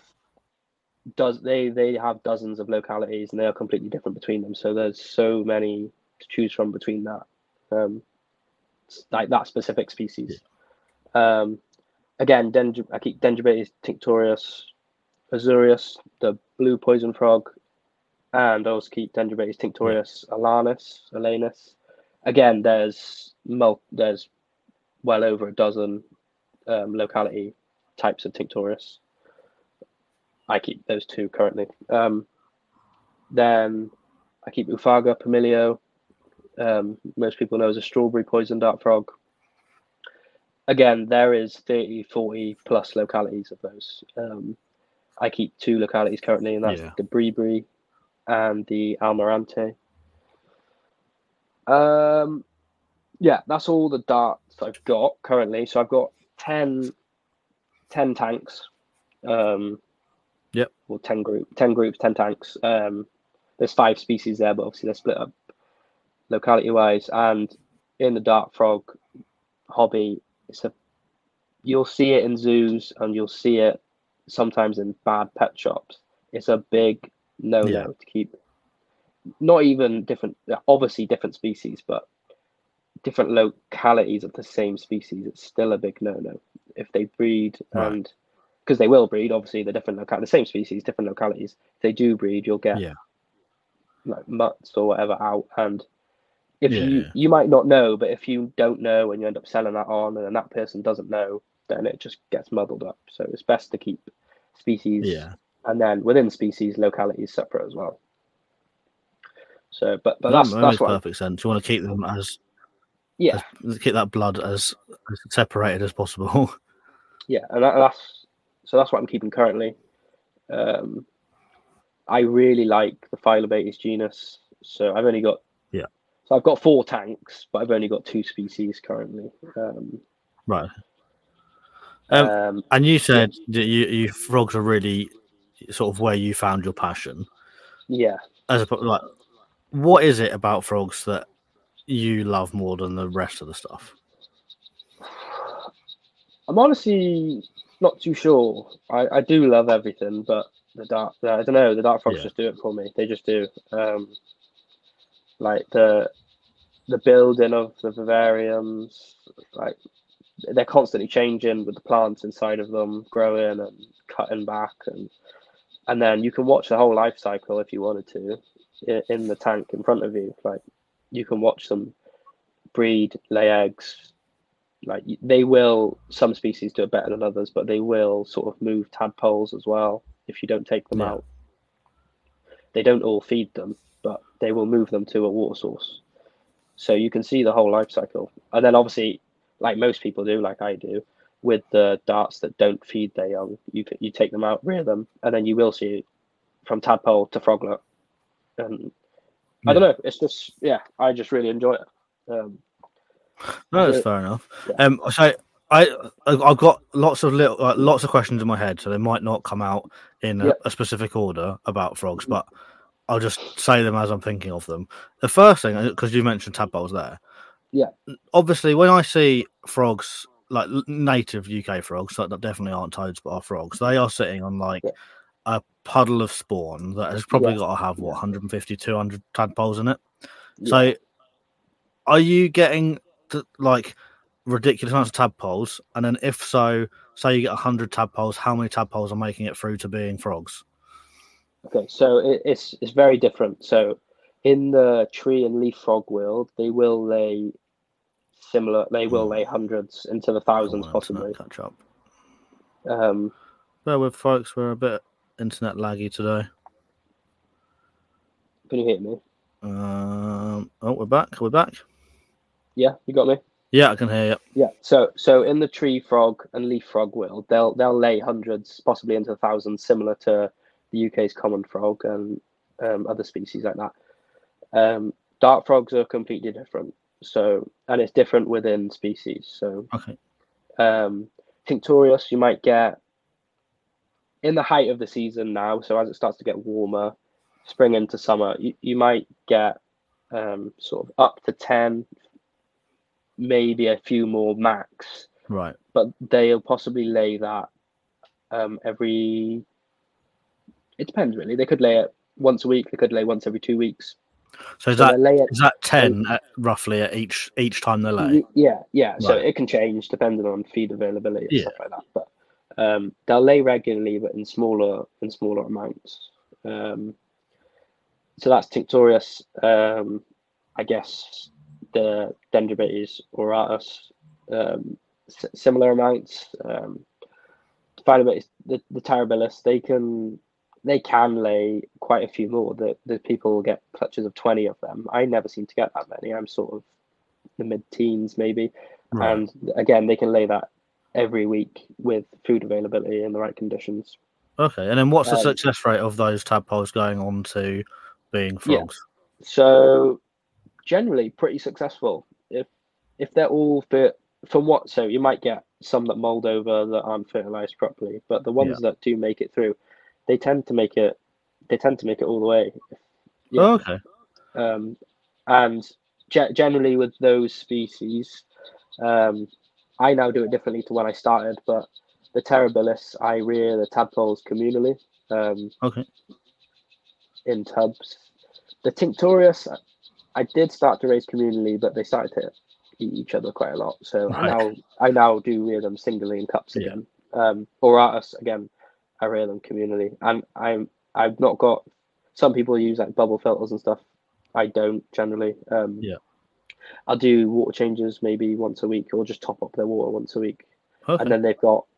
dozens of localities, and they are completely different between them. So there's so many to choose from between that, like that specific species. Again, I keep Dendrobates tinctorius, azureus, the blue poison frog, and I also keep Dendrobates tinctorius alanus. Again, there's well over a dozen locality types of tinctorius. I keep those 2 currently. Then I keep Oophaga, Pumilio, most people know as a strawberry poison dart frog. Again, there is 30, 40 plus localities of those. I keep 2 localities currently, and that's the Bribri and the Almirante. Yeah, that's all the darts I've got currently. So I've got 10 tanks. Yep. Or 10 groups, 10 tanks. There's 5 species there, but obviously they're split up locality wise. And in the dart frog hobby, you'll see it in zoos and you'll see it sometimes in bad pet shops. It's a big no to keep. Not even different, obviously different species, but different localities of the same species. It's still a big no if they breed, and because they will breed. Obviously, they're different the same species, different localities. If they do breed, you'll get like mutts or whatever out, and if you might not know, but if you don't know and you end up selling that on, and that person doesn't know, then it just gets muddled up. So it's best to keep species, and then within species, localities separate as well. So, but that's makes perfect sense. You want to keep them as keep that blood as separated as possible. Yeah, and that's what I'm keeping currently. I really like the Phyllobates genus, so I've only got So I've got 4 tanks, but I've only got 2 species currently. Right. And you said that you frogs are really sort of where you found your passion. Yeah. Like, what is it about frogs that you love more than the rest of the stuff? I'm honestly not too sure. I do love everything, but I don't know, the dart frogs just do it for me. They just do. Like the building of the vivariums, like they're constantly changing with the plants inside of them, growing and cutting back, and then you can watch the whole life cycle if you wanted to in the tank in front of you. Like you can watch them breed, lay eggs. Like they will, some species do it better than others, but they will sort of move tadpoles as well if you don't take them out. They don't all feed them, but they will move them to a water source. So you can see the whole life cycle. And then obviously, like most people do, like I do, with the darts that don't feed their young, you take them out, rear them, and then you will see from tadpole to froglet. And I don't know, it's just, I just really enjoy it. No, that's fair enough. So I've got lots of questions in my head, so they might not come out in a specific order about frogs, but I'll just say them as I'm thinking of them. The first thing, because you mentioned tadpoles there, obviously when I see frogs, like native UK frogs, that definitely aren't toads but are frogs, they are sitting on like a puddle of spawn that has probably got to have 150, 200 tadpoles in it. So are you getting like ridiculous amounts of tadpoles? And then if so, say you get 100 tadpoles, how many tadpoles are making it through to being frogs? Okay, so it's very different. So in the tree and leaf frog world, they will lay similar. They will lay hundreds into the thousands, possibly. Catch up. Bear with folks, we're a bit internet laggy today. Can you hear me? We're back. Yeah, you got me. Yeah, I can hear you. Yeah, so in the tree frog and leaf frog world, they'll lay hundreds, possibly into thousands, similar to the UK's common frog and other species like that. Dart frogs are completely different. So, and it's different within species. So, Tinctorius, you might get in the height of the season now. So as it starts to get warmer, spring into summer, you might get sort of up to 10, maybe a few more max. Right. But they'll possibly lay that every. It depends really. They could lay it once a week. They could lay once every 2 weeks. So is that 10 roughly at each time they lay? Yeah. Right. So it can change depending on feed availability and stuff like that. But they'll lay regularly, but in smaller amounts. So that's Tinctorius. I guess the Dendrobates auratus, similar amounts. Phyllobates, the Terribilis, they can they can lay quite a few more. The people get clutches of 20 of them. I never seem to get that many. I'm sort of the mid-teens maybe, Right. and again they can lay that every week with food availability in the right conditions. Okay. And then what's the Um, success rate of those tadpoles going on to being yeah, frogs? so generally pretty successful. If they're all fit from what, so you might get some that mold over that aren't fertilized properly, but the Yeah. ones that do make it through, they tend to make it. They tend to make it all the way. Yeah, Oh, okay. and generally with those species, um, I now do it differently to when I started. But the Terribilis, I rear the tadpoles communally Okay. in tubs. The Tinctorius, I did start to raise communally, but they started to eat each other quite a lot. So Right. I now do rear them singly in cups Yeah. again. Auratus again, I rear them communally, and I've not got. Some people use like bubble filters and stuff. I don't generally. Yeah. I'll do water changes maybe once a week, or just top up their water once a week. And Okay. then they've got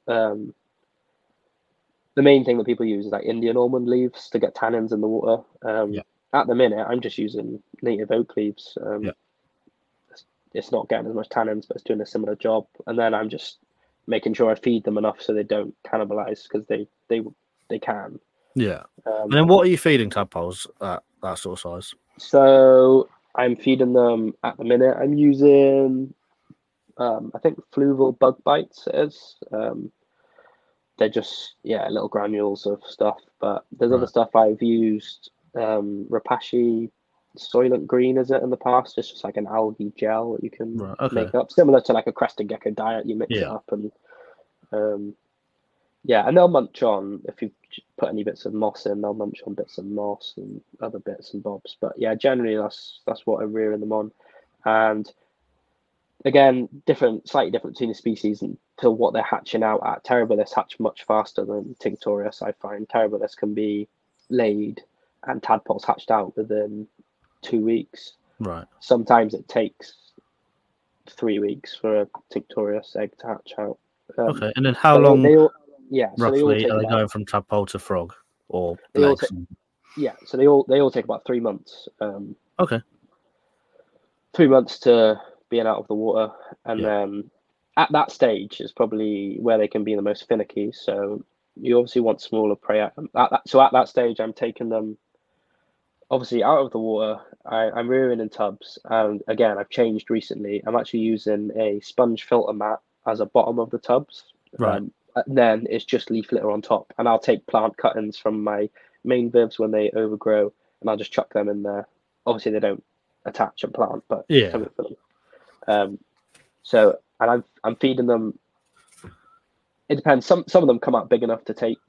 the main thing that people use is like Indian almond leaves to get tannins in the water. Yeah. At the minute, I'm just using native oak leaves. Yeah. It's not getting as much tannins, but it's doing a similar job. And then I'm just making sure I feed them enough so they don't cannibalize because they can. Yeah. And Um, then what are you feeding tadpoles at that sort of size? so I'm feeding them at the minute. I'm using I think fluval bug bites it is. They're just little granules of stuff. But there's other Right. stuff I've used. Rapashi Soylent Green is it in the past? It's just like an algae gel that you can Right. Okay. make up, similar to like a crested gecko diet. You mix it Yeah. up and um, and they'll munch on if you put any bits of moss in. They'll munch on bits of moss and other bits and bobs. But yeah, generally that's what I'm rearing them on, and again, slightly different between the species until what they're hatching out at. Terribilis hatch much faster than Tinctorius, I find. Terribilis can be laid and tadpoles hatched out within 2 weeks. Right. Sometimes it takes 3 weeks for a Tinctorius egg to hatch out. Okay. And then how But long they all, so they all roughly take are they about going from tadpole to frog or they all legs? take so they all take about 3 months. Okay. 3 months to being out of the water, and Yeah. then at that stage is probably where they can be the most finicky. So you obviously want smaller prey. So at that stage, I'm taking them obviously out of the water. I'm rearing in tubs, and again, I've changed recently. I'm actually using a sponge filter mat as a bottom of the tubs. Right. And then it's just leaf litter on top, and I'll take plant cuttings from my main vivs when they overgrow, and I'll just chuck them in there. Obviously, they don't attach and plant, but Yeah. something for them. And I'm feeding them. It depends. Some of them come out big enough to take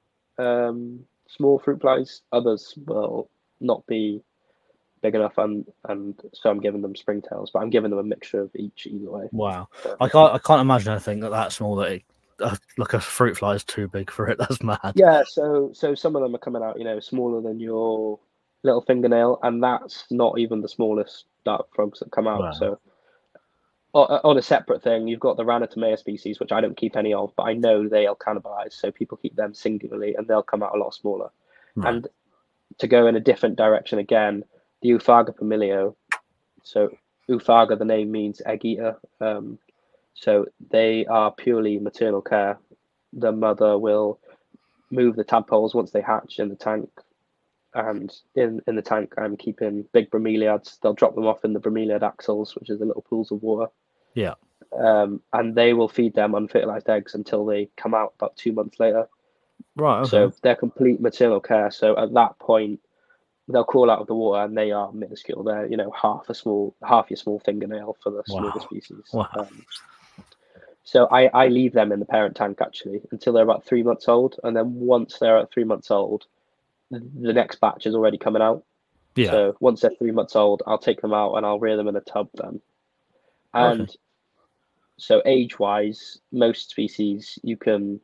small fruit flies. Others will not be big enough, and so I'm giving them springtails. But I'm giving them a mixture of each either way. Wow. So, I can't imagine anything that small that it, like a fruit fly is too big for it. That's mad. yeah. So some of them are coming out, smaller than your little fingernail, and that's not even the smallest dark frogs that come out. Wow. So on a separate thing, you've got the Ranitomea species, which I don't keep any of, but I know they'll cannibalize, so people keep them singularly, and they'll come out a lot smaller. Right. And to go in a different direction again, the Oophaga pumilio. So Oophaga, the name means egg eater. So they are purely maternal care. The mother will move the tadpoles once they hatch in the tank. And in the tank, I'm keeping big bromeliads. They'll drop them off in the bromeliad axils, which is the little pools of water. Yeah. And they will feed them unfertilized eggs until they come out about 2 months later. Right. Okay. So they're complete maternal care. So at that point, they'll crawl out of the water and they are minuscule. They're half your small fingernail for the smaller species. Wow. So I leave them in the parent tank actually until they're about 3 months old, and then once they're at 3 months old, the next batch is already coming out. Yeah. So once they're 3 months old, I'll take them out and I'll rear them in a tub then. And Okay. so age-wise, most species you can.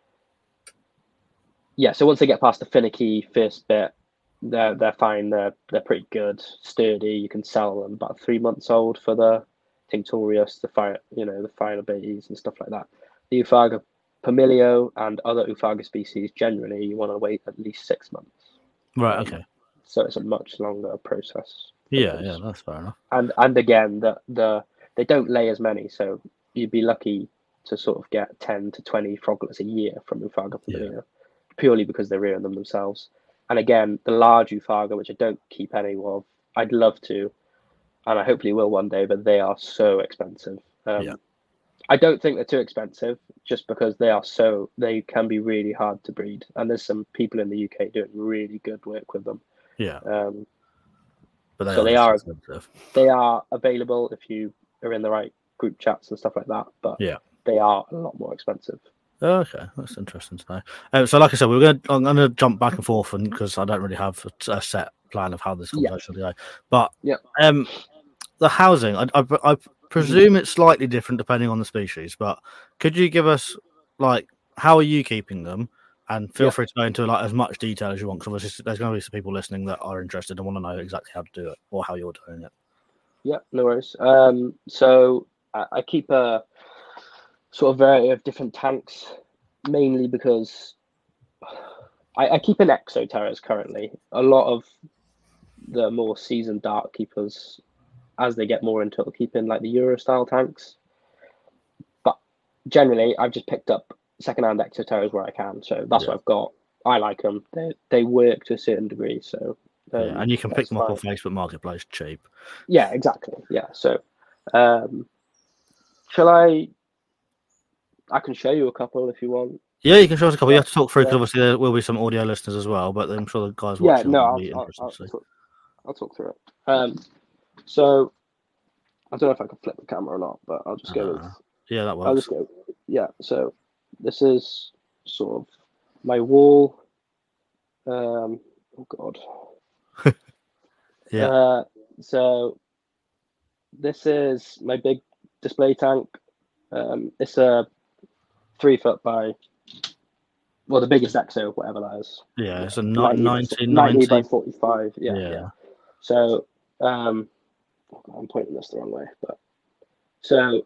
Yeah. So once they get past the finicky first bit, they're fine. They're pretty good, sturdy. You can sell them about 3 months old for the Tinctorius, the Phyllobates and stuff like that. The Oophaga Pumilio and other Oophaga species, generally, you want to wait at least 6 months. Right. Okay. So it's a much longer process. Yeah, that's fair enough. And again, they don't lay as many, so you'd be lucky to sort of get 10 to 20 froglets a year from Oophaga Pumilio, purely because they're rearing them themselves. And again, the large Oophaga, which I don't keep any of, I'd love to, and I hopefully will one day, but they are so expensive. I don't think they're too expensive, just because they can be really hard to breed, and there's some people in the UK doing really good work with them. Yeah. But they are expensive. They are available if you are in the right group chats and stuff like that, but they are a lot more expensive. Okay, that's interesting to know. So, like I said, I'm going to jump back and forth, and because I don't really have a set plan of how this conversation will go. But the housing, I presume it's slightly different depending on the species. But could you give us, like, how are you keeping them? And feel free to go into like as much detail as you want, because obviously there's going to be some people listening that are interested and want to know exactly how to do it or how you're doing it. Yeah, no worries. So I keep a sort of variety of different tanks, mainly because I keep an Exoterras currently. A lot of the more seasoned dark keepers, as they get more into it, keep in like the Euro style tanks. But generally, I've just picked up secondhand Exoterras where I can, so that's what I've got. I like them. They work to a certain degree, so and you can pick them up on Facebook Marketplace cheap. Yeah, exactly. Yeah, so shall I can show you a couple if you want. Yeah, you can show us a couple. You have to talk through, because obviously there will be some audio listeners as well, but I'm sure the guys watching will be interested. I'll talk through it. So I don't know if I can flip the camera or not, but I'll just go with... Yeah, that works. I'll just go... Yeah, so this is sort of my wall. Oh, God. So this is my big display tank. It's a 3 foot by... Well, the biggest EXO, whatever that is. Yeah, it's a 90 by 45. Yeah. So, I'm pointing this the wrong way, but so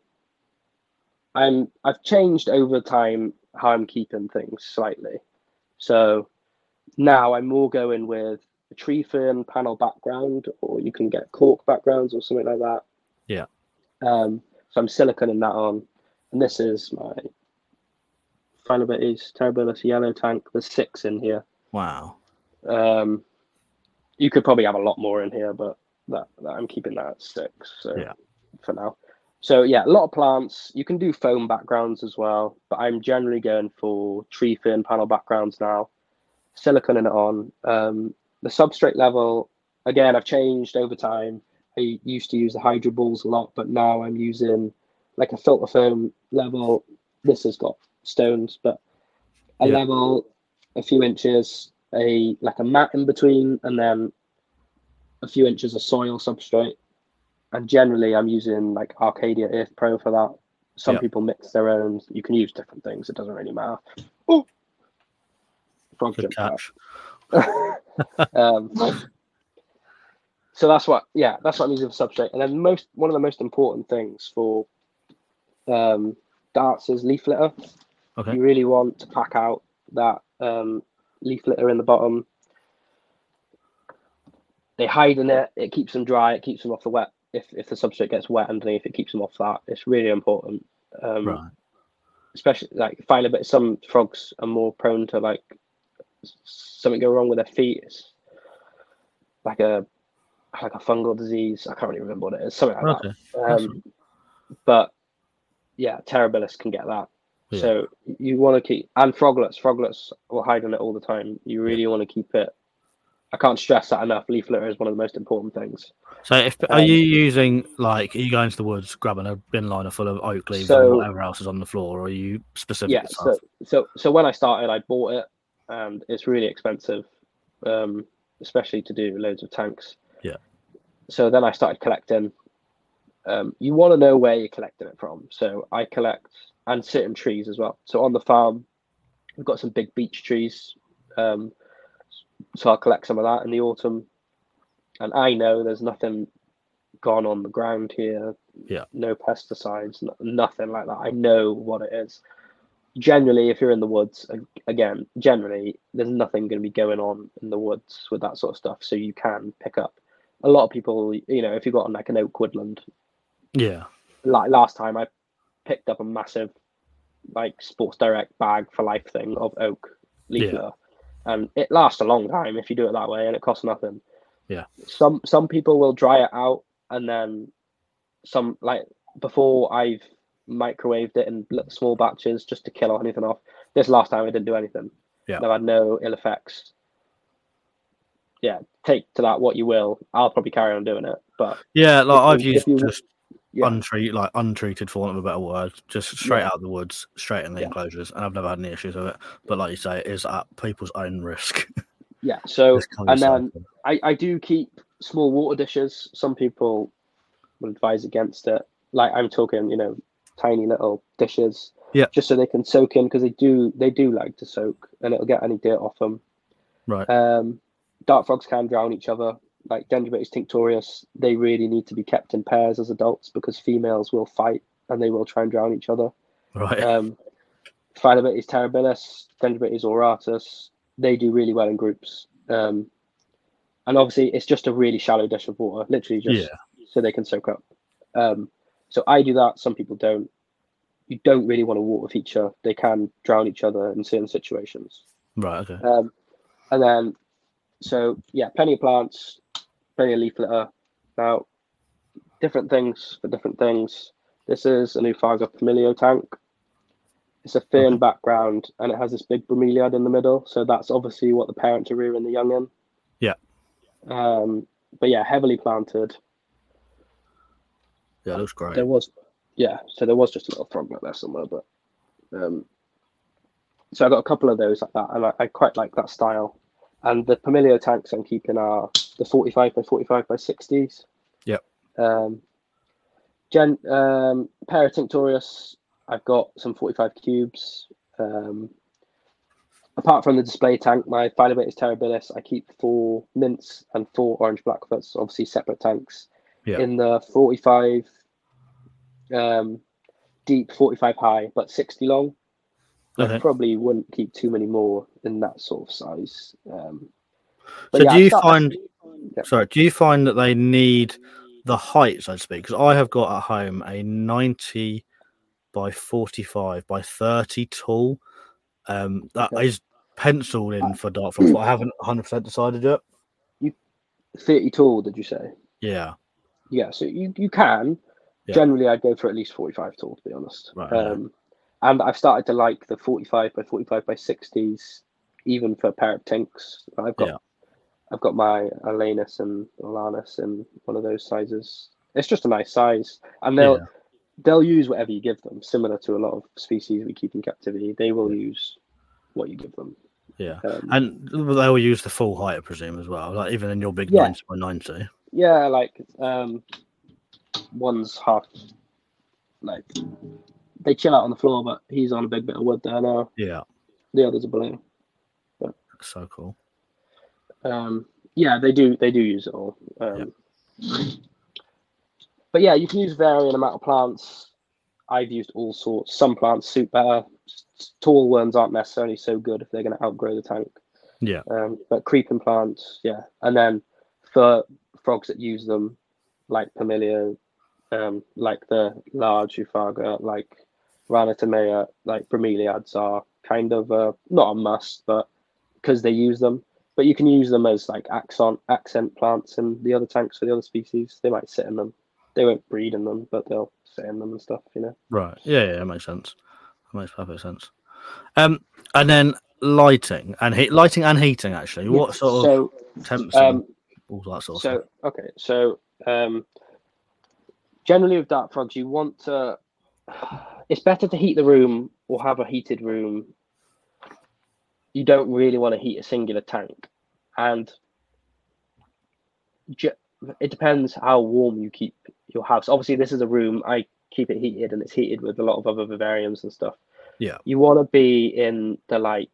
I've changed over time how I'm keeping things slightly. So now I'm more going with a tree fern panel background, or you can get cork backgrounds or something like that. Yeah. So I'm siliconing that on, and this is my Phyllobates terribilis yellow tank. There's 6 in here. Wow. You could probably have a lot more in here, but that I'm keeping that at 6. So for now. So yeah, a lot of plants. You can do foam backgrounds as well, but I'm generally going for tree fern panel backgrounds now. Siliconing it on. The substrate level, again, I've changed over time. I used to use the Hydro balls a lot, but now I'm using like a filter foam level. This has got stones, but a level, a few inches, like a mat in between, and then a few inches of soil substrate. And generally I'm using like Arcadia Earth Pro for that. Some people mix their own. You can use different things, it doesn't really matter. Oh, frog good catch. So that's what I'm using for substrate. And then one of the most important things for darts is leaf litter. You really want to pack out that leaf litter in the bottom. They hide in it. It keeps them dry. It keeps them off the wet. If the substrate gets wet underneath, it keeps them off that. It's really important. Right. Especially like Phyllobates. Some frogs are more prone to like something go wrong with their feet. It's like a fungal disease. I can't really remember what it is. Something like that. But yeah, Terribilis can get that. Yeah. So you want to keep, and froglets will hide in it all the time. You really want to keep it. I can't stress that enough. Leaf litter is one of the most important things. So, are you using are you going to the woods, grabbing a bin liner full of oak leaves and whatever else is on the floor, or are you specific? Yeah. So when I started, I bought it, and it's really expensive, especially to do loads of tanks. Yeah. So then I started collecting. You want to know where you're collecting it from. So I collect, and certain trees as well. So on the farm, we've got some big beech trees. So I'll collect some of that in the autumn. And I know there's nothing gone on the ground here. Yeah. No pesticides, nothing like that. I know what it is. generally, if you're in the woods, again, generally, there's nothing going to be going on in the woods with that sort of stuff. So you can pick up. A lot of people, if you got on like an oak woodland, Yeah. like last time I picked up a massive like Sports Direct bag for life thing of oak leaflet, and it lasts a long time if you do it that way, and it costs nothing. Yeah. Some people will dry it out, and then some, like before I've microwaved it in small batches just to kill anything off. This last time I didn't do anything. Yeah. I've had no ill effects. Yeah, take to that what you will. I'll probably carry on doing it, but yeah, like I've used yeah. untreated, for want of a better word, just straight Yeah. out of the woods, straight in the enclosures, and I've never had any issues with it. But like you say, it is at people's own risk. Yeah. So Just cover and yourself. then I do keep small water dishes. Some people will advise against it. Like I'm talking, tiny little dishes. Yeah. Just so they can soak in, because they do like to soak, and it'll get any dirt off them. Right. Dart frogs can drown each other. Like Dendrobates tinctorius, they really need to be kept in pairs as adults, because females will fight and they will try and drown each other. Right. Phyllobates terribilis, Dendrobates auratus, they do really well in groups. And obviously, it's just a really shallow dish of water, literally just so they can soak up. So I do that. Some people don't. You don't really want a water feature. They can drown each other in certain situations. Right. Okay. And then, so yeah, plenty of plants, plenty of leaf litter. Now, different things for different things. This is an Oophaga familio tank. It's a fern background, and it has this big bromeliad in the middle. So that's obviously what the parents are rearing the young in. Yeah. But yeah, heavily planted. Yeah, it looks great. There was just a little frog like there somewhere, but so I got a couple of those like that, and I quite like that style. And the Pamilio tanks I'm keeping are the 45 by 45 by 60s. Yep. Paratinctorius, I've got some 45 cubes. Apart from the display tank, my Phyllobates terribilis, I keep 4 mints and 4 orange blackfoots, obviously separate tanks. Yeah. In the 45 deep, 45 high, but 60 long. I probably wouldn't keep too many more in that sort of size. So yeah, do you find that they need the height, so to speak? Because I have got at home a 90 by 45 by 30 tall. That is penciled in for dart frogs, but I haven't 100% decided yet. 30 tall, did you say? Yeah. Yeah, so you can. Yeah. Generally, I'd go for at least 45 tall, to be honest. Right. And I've started to like the 45 by 45 by 60s, even for a pair of tinks. I've got my Alanus and Alanus in one of those sizes. It's just a nice size, and they'll use whatever you give them. Similar to a lot of species we keep in captivity, they will use what you give them. Yeah, and they will use the full height, I presume, as well. Like even in your big 90 by 90. Yeah, like one's half, like they chill out on the floor, but he's on a big bit of wood there now. Yeah, the others are below. But so cool. Yeah, they do use it all. But yeah, you can use varying amount of plants. I've used all sorts. Some plants suit better. Tall ones aren't necessarily so good if they're going to outgrow the tank. Yeah. But creeping plants, yeah. And then for frogs that use them, like Pamilio, like the large Oophaga, like Ranatomea, like bromeliads are kind of not a must, but because they use them. But you can use them as like accent plants in the other tanks for the other species. They might sit in them. They won't breed in them, but they'll sit in them and stuff, Right. Yeah, that makes sense. That makes perfect sense. And then lighting and heating, actually. What sort of temps and all that sort of stuff? Okay, so generally with dart frogs, you want to... It's better to heat the room or have a heated room. You don't really want to heat a singular tank. And it depends how warm you keep your house. Obviously, this is a room. I keep it heated, and it's heated with a lot of other vivariums and stuff. Yeah. You want to be in the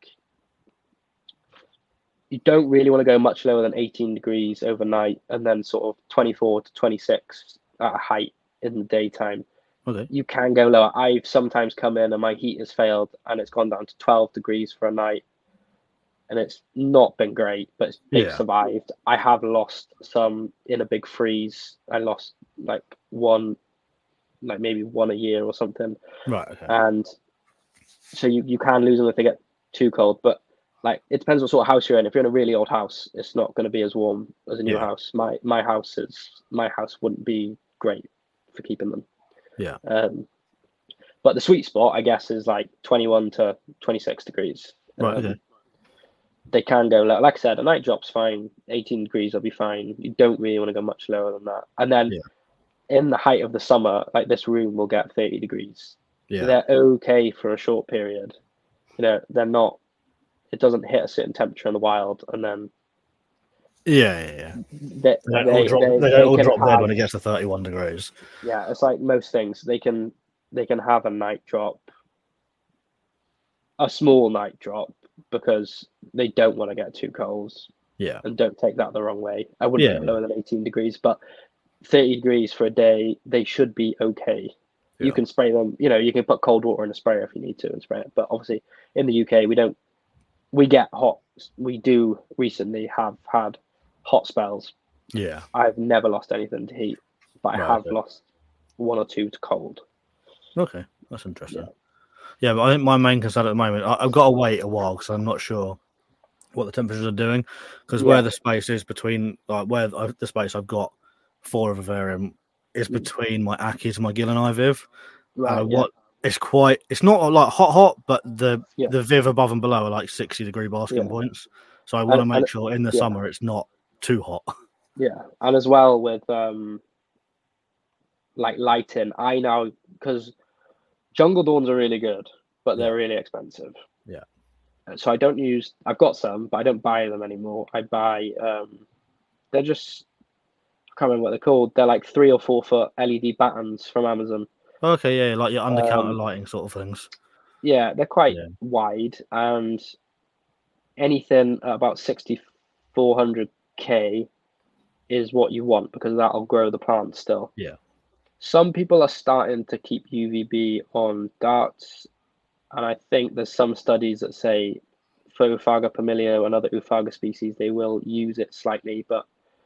you don't really want to go much lower than 18 degrees overnight, and then sort of 24 to 26 at a height in the daytime. Okay. You can go lower. I've sometimes come in and my heat has failed and it's gone down to 12 degrees for a night, and it's not been great, but they've Yeah. survived. I have lost some in a big freeze. I lost like one, like maybe one a year or something. Right. Okay. And so you can lose them if they get too cold, but like it depends what sort of house you're in. If you're in a really old house, it's not going to be as warm as a new Yeah. house. My house wouldn't be great for keeping them. Yeah. But the sweet spot, I guess, is like 21 to 26 degrees. Right. Okay. They can go low. Like I said, a night drop's fine. 18 degrees will be fine. You don't really want to go much lower than that. And then Yeah. in the height of the summer, like this room will get 30 degrees. Yeah. They're okay for a short period. They're not. It doesn't hit a certain temperature in the wild, and then Yeah. they They they don't they all can drop dead have. when it gets to 31 degrees. Yeah, it's like most things. They can have a night drop, a small night drop, because they don't want to get too cold. Yeah. And don't take that the wrong way. I wouldn't Yeah. go lower than 18 degrees, but 30 degrees for a day, they should be okay. Yeah. You can spray them, you can put cold water in a sprayer if you need to and spray it. But obviously in the UK, we get hot. We do recently have had hot spells. Yeah. I've never lost anything to heat, but I Right, have okay. lost one or two to cold. Okay. That's interesting. Yeah, but I think my main concern at the moment, I've got to wait a while because I'm not sure what the temperatures are doing. Because where the space is between, the space I've got for a vivarium is between my Ackies and my Gillen Viv. Right. It's not like hot, but the Yeah. Viv above and below are like 60-degree basking points. So I want to make sure in the summer it's not too hot. Yeah, and as well with like lighting, I know because jungle dawns are really good, but they're really expensive. Yeah. So I've got some, but I don't buy them anymore. I buy, they're just, I can't remember what they're called. They're like 3 or 4 foot LED battens from Amazon. Okay, yeah, like your under counter lighting sort of things. Yeah, they're quite wide, and anything at about 6,400K is what you want because that'll grow the plant still. Yeah. Some people are starting to keep UVB on darts, and I think there's some studies that say for Oophaga pumilio and other Oophaga species, they will use it slightly, but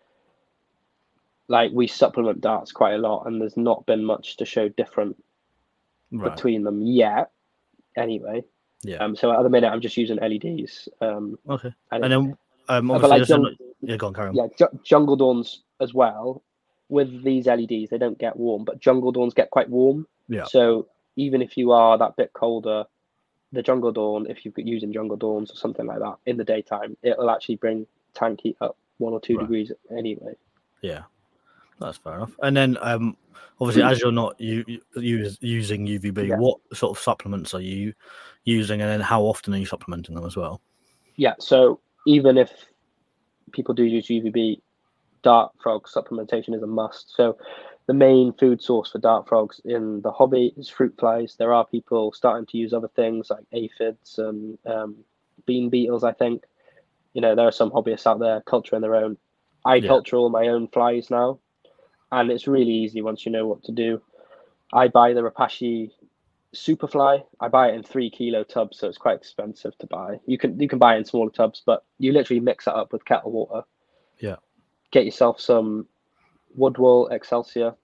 like we supplement darts quite a lot, and there's not been much to show different between them yet. Anyway, so at the minute I'm just using LEDs. Okay, and then obviously, like go on, carry on. Yeah, jungle dawns as well. With these LEDs, they don't get warm, but jungle dawns get quite warm. Yeah. So even if you are that bit colder, the jungle dawn, if you're using jungle dawns or something like that in the daytime, it'll actually bring tank heat up 1 or 2 degrees anyway. Yeah, that's fair enough. And then obviously, as you're not using UVB, what sort of supplements are you using, and then how often are you supplementing them as well? Yeah, so even if people do use UVB, dart frog supplementation is a must. So the main food source for dart frogs in the hobby is fruit flies. There are people starting to use other things like aphids and bean beetles, I think. There are some hobbyists out there culturing their own. I culture all my own flies now, and it's really easy once you know what to do. I buy the Repashy Superfly. I buy it in 3 kilo tubs, so it's quite expensive to buy. You can buy it in smaller tubs, but you literally mix it up with kettle water. Yeah. Get yourself some Woodwall Excelsior,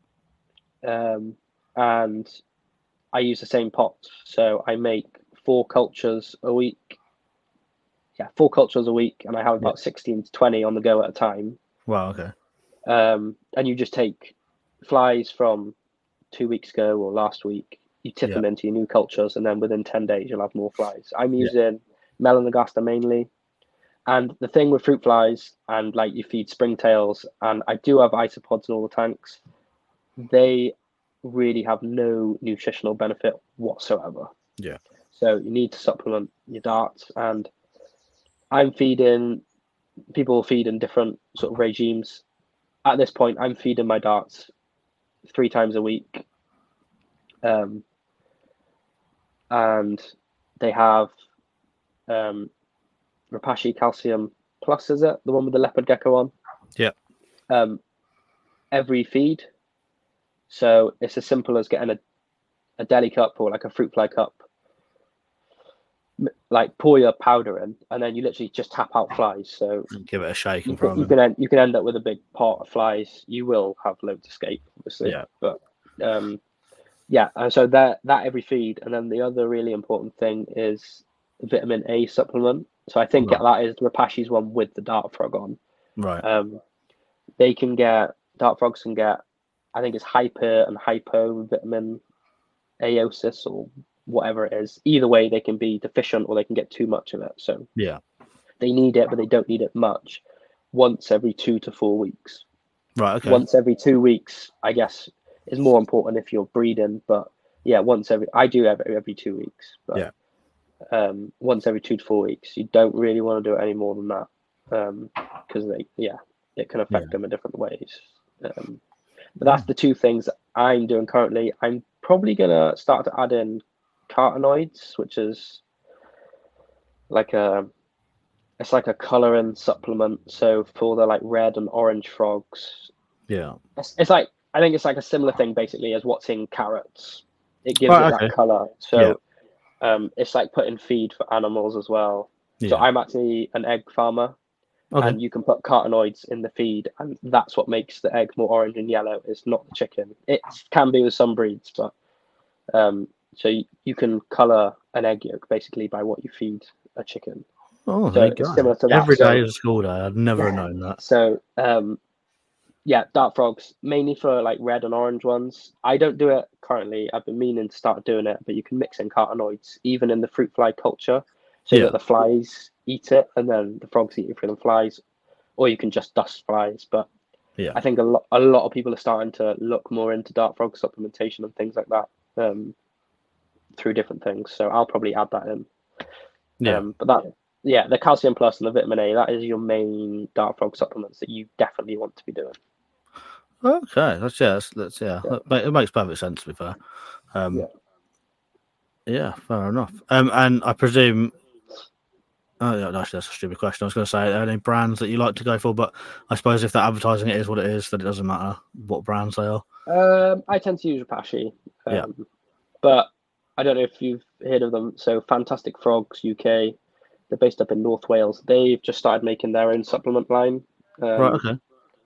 and I use the same pot, so I make 4 cultures a week. Yeah, 4 cultures a week, and I have about 16 to 20 on the go at a time. Wow. Okay. And you just take flies from 2 weeks ago or last week. You tip them into your new cultures, and then within 10 days you'll have more flies. I'm using Melanogaster mainly. And the thing with fruit flies, and like you feed springtails, and I do have isopods in all the tanks, they really have no nutritional benefit whatsoever. Yeah. So you need to supplement your darts, and I'm feeding, people feed in different sort of regimes. At this point, I'm feeding my darts 3 times a week. And they have Repashy Calcium Plus, is it? The one with the leopard gecko on? Yeah. Every feed. So it's as simple as getting a deli cup or like a fruit fly cup, like pour your powder in, and then you literally just tap out flies. So Give it a shake and you can end up with a big pot of flies. You will have loads escape, obviously. Yeah. But yeah, and so that every feed, and then the other really important thing is vitamin A supplement. So I think that is Repashi's one with the dart frog on. Right. Dart frogs can get, I think it's hyper and hypo vitamin aosis or whatever it is. Either way, they can be deficient or they can get too much of it. So yeah, they need it, but they don't need it much. Once every 2 to 4 weeks. Right. Okay. Once every 2 weeks, I guess, is more important if you're breeding. But yeah, I do every 2 weeks. But yeah. Once every 2 to 4 weeks, you don't really want to do it any more than that, because it can affect them in different ways. But that's the two things that I'm doing currently. I'm probably gonna start to add in carotenoids, which is like it's like a coloring supplement. So for the like red and orange frogs, it's like, I think it's like a similar thing basically as what's in carrots. It gives it that color. So it's like putting feed for animals as well. So I'm actually an egg farmer. Okay. And you can put carotenoids in the feed, and that's what makes the egg more orange and yellow. It's not the chicken. It can be with some breeds, but so you can color an egg yolk basically by what you feed a chicken. Oh, so it's similar to that. Every day is a school day. I'd never known that. So dart frogs mainly for like red and orange ones. I don't do it currently. I've been meaning to start doing it, but you can mix in carotenoids even in the fruit fly culture, so that the flies eat it and then the frogs eat it for the flies, or you can just dust flies. But I think a lot of people are starting to look more into dart frog supplementation and things like that, through different things. So I'll probably add that in. But the calcium plus and the vitamin A, that is your main dart frog supplements that you definitely want to be doing. Okay, it makes perfect sense, to be fair. Fair enough. And I presume, actually, that's a stupid question. I was going to say, are there any brands that you like to go for? But I suppose if they're advertising it is what it is, then it doesn't matter what brands they are. I tend to use Repashy. But I don't know if you've heard of them. So Fantastic Frogs UK, they're based up in North Wales. They've just started making their own supplement line. Right. Okay.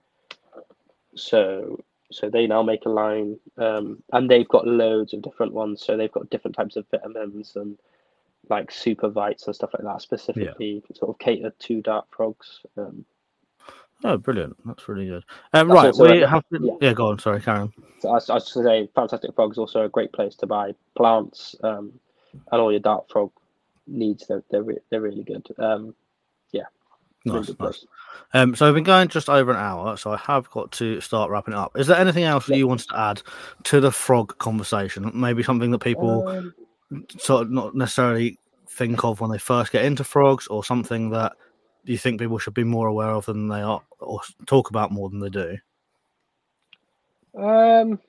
So they now make a line, and they've got loads of different ones. So they've got different types of vitamins and like super vites and stuff like that, specifically sort of catered to dart frogs. Oh, brilliant! That's really good. Right, we have to. Go on. Sorry, Karen. So I was just going to say, Fantastic Frogs also a great place to buy plants, and all your dart frog needs. They're really good. Nice. So we've been going just over an hour, so I have got to start wrapping it up. Is there anything else that you wanted to add to the frog conversation? Maybe something that people sort of not necessarily think of when they first get into frogs, or something that you think people should be more aware of than they are, or talk about more than they do? I'm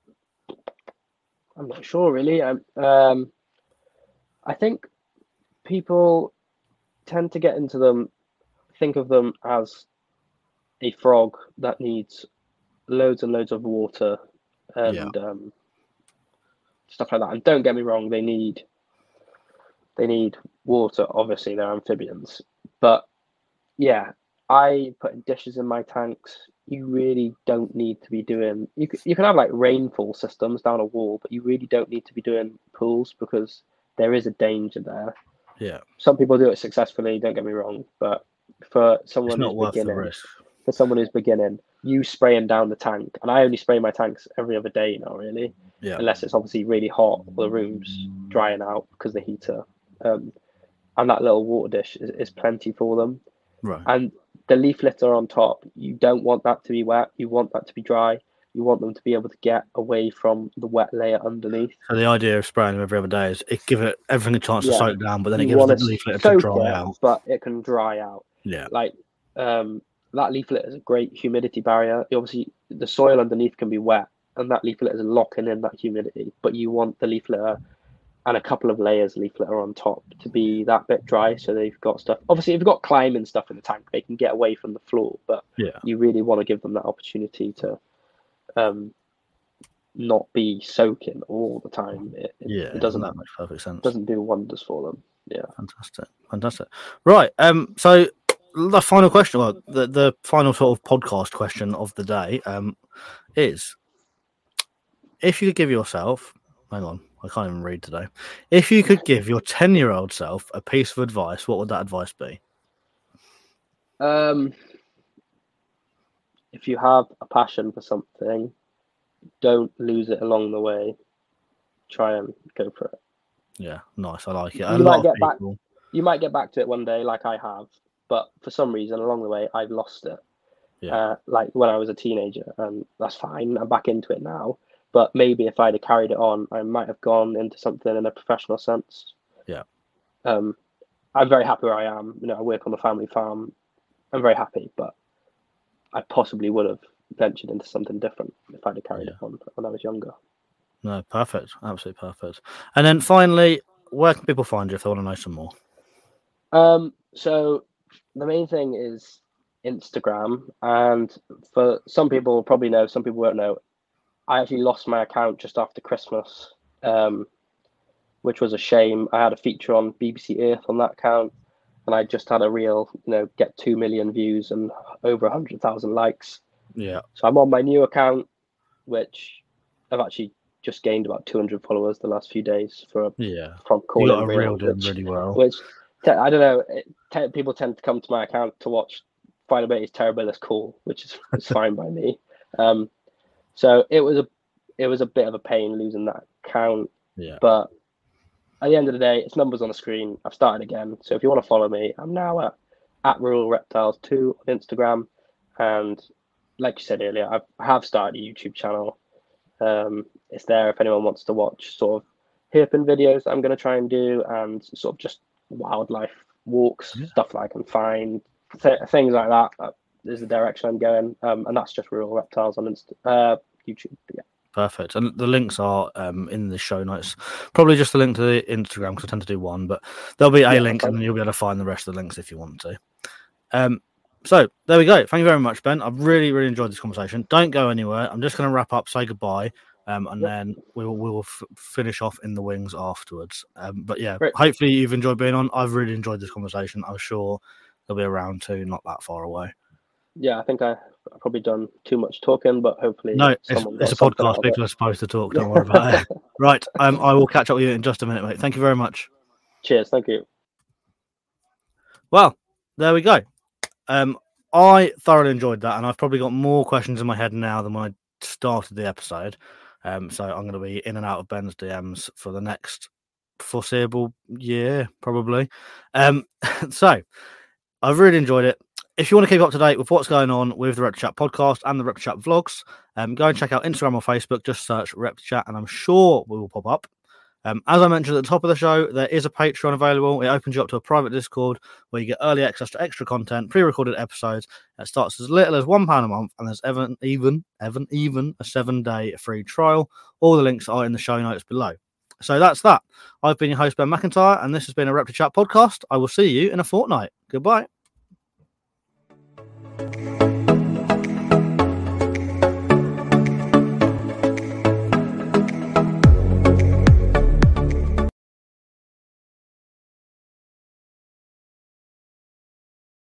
not sure really. I think people tend to get into them, think of them as a frog that needs loads and loads of water and stuff like that. And don't get me wrong, they need water. Obviously, they're amphibians, but I put dishes in my tanks. You really don't need to be doing. You can have like rainfall systems down a wall, but you really don't need to be doing pools because there is a danger there. Yeah. Some people do it successfully. Don't get me wrong, but for someone who's beginning, you spraying down the tank, and I only spray my tanks every other day now, really, unless it's obviously really hot or the room's drying out because the heater. And that little water dish is plenty for them. Right. And the leaf litter on top, you don't want that to be wet. You want that to be dry. You want them to be able to get away from the wet layer underneath. So the idea of spraying them every other day is it give everything a chance to soak down, but then it gives the leaf litter to dry out. But it can dry out. Yeah. Like that leaf litter is a great humidity barrier. Obviously, the soil underneath can be wet, and that leaf litter is locking in that humidity. But you want the leaf litter and a couple of layers of leaf litter on top to be that bit dry, so they've got stuff. Obviously, if you've got climbing stuff in the tank, they can get away from the floor, but you really want to give them that opportunity to not be soaking all the time. It doesn't that makes perfect sense. Doesn't do wonders for them. Yeah, fantastic. Right. So the final question, well, the final sort of podcast question of the day, is if you could give yourself, hang on, I can't even read today. If you could give your 10-year-old self a piece of advice, what would that advice be? If you have a passion for something, don't lose it along the way. Try and go for it. Yeah, nice. I like it. You might get back to it one day, like I have, but for some reason along the way, I've lost it. Yeah. Like when I was a teenager, and that's fine. I'm back into it now. But maybe if I'd have carried it on, I might have gone into something in a professional sense. Yeah. I'm very happy where I am. You know, I work on the family farm. I'm very happy, but I possibly would have ventured into something different if I'd have carried it on when I was younger. No, perfect. Absolutely perfect. And then finally, where can people find you if they want to know some more? So the main thing is Instagram, and for some people probably know, some people won't know, I actually lost my account just after Christmas, which was a shame. I had a feature on BBC Earth on that account, and I just had a reel, get 2 million views and over 100,000 likes. Yeah. So I'm on my new account, which I've actually just gained about 200 followers the last few days from calling reel, really well. Which I don't know. People tend to come to my account to watch Final Ability is Terrible is cool, which is fine by me. So it was a bit of a pain losing that account. Yeah. But at the end of the day, it's numbers on the screen. I've started again. So if you want to follow me, I'm now at Rural Reptiles 2 on Instagram. And like you said earlier, I have started a YouTube channel. It's there if anyone wants to watch sort of hairpin videos that I'm going to try and do, and sort of just wildlife walks, stuff that I can find, things like that. Is the direction I'm going, and that's just Rural Reptiles on YouTube. Yeah. Perfect. And the links are in the show notes. Probably just a link to the Instagram because I tend to do one, but there'll be a link and then you'll be able to find the rest of the links if you want to. So there we go. Thank you very much, Ben. I've really, really enjoyed this conversation. Don't go anywhere. I'm just going to wrap up, say goodbye, and then we will finish off in the wings afterwards. But yeah, Great. Hopefully you've enjoyed being on. I've really enjoyed this conversation. I'm sure there'll be a round 2 not that far away. Yeah, I think I've probably done too much talking, but hopefully... No, it's a podcast. People are supposed to talk. Don't worry about it. Right. I will catch up with you in just a minute, mate. Thank you very much. Cheers. Thank you. Well, there we go. I thoroughly enjoyed that, and I've probably got more questions in my head now than when I started the episode. So I'm going to be in and out of Ben's DMs for the next foreseeable year, probably. So I've really enjoyed it. If you want to keep up to date with what's going on with the Repti Chat podcast and the Repti Chat vlogs, go and check out Instagram or Facebook. Just search Repti Chat, and I'm sure we will pop up. As I mentioned at the top of the show, there is a Patreon available. It opens you up to a private Discord where you get early access to extra content, pre-recorded episodes. It starts as little as £1 a month, and there's even a 7-day free trial. All the links are in the show notes below. So that's that. I've been your host, Ben McIntyre, and this has been a Repti Chat podcast. I will see you in a fortnight. Goodbye.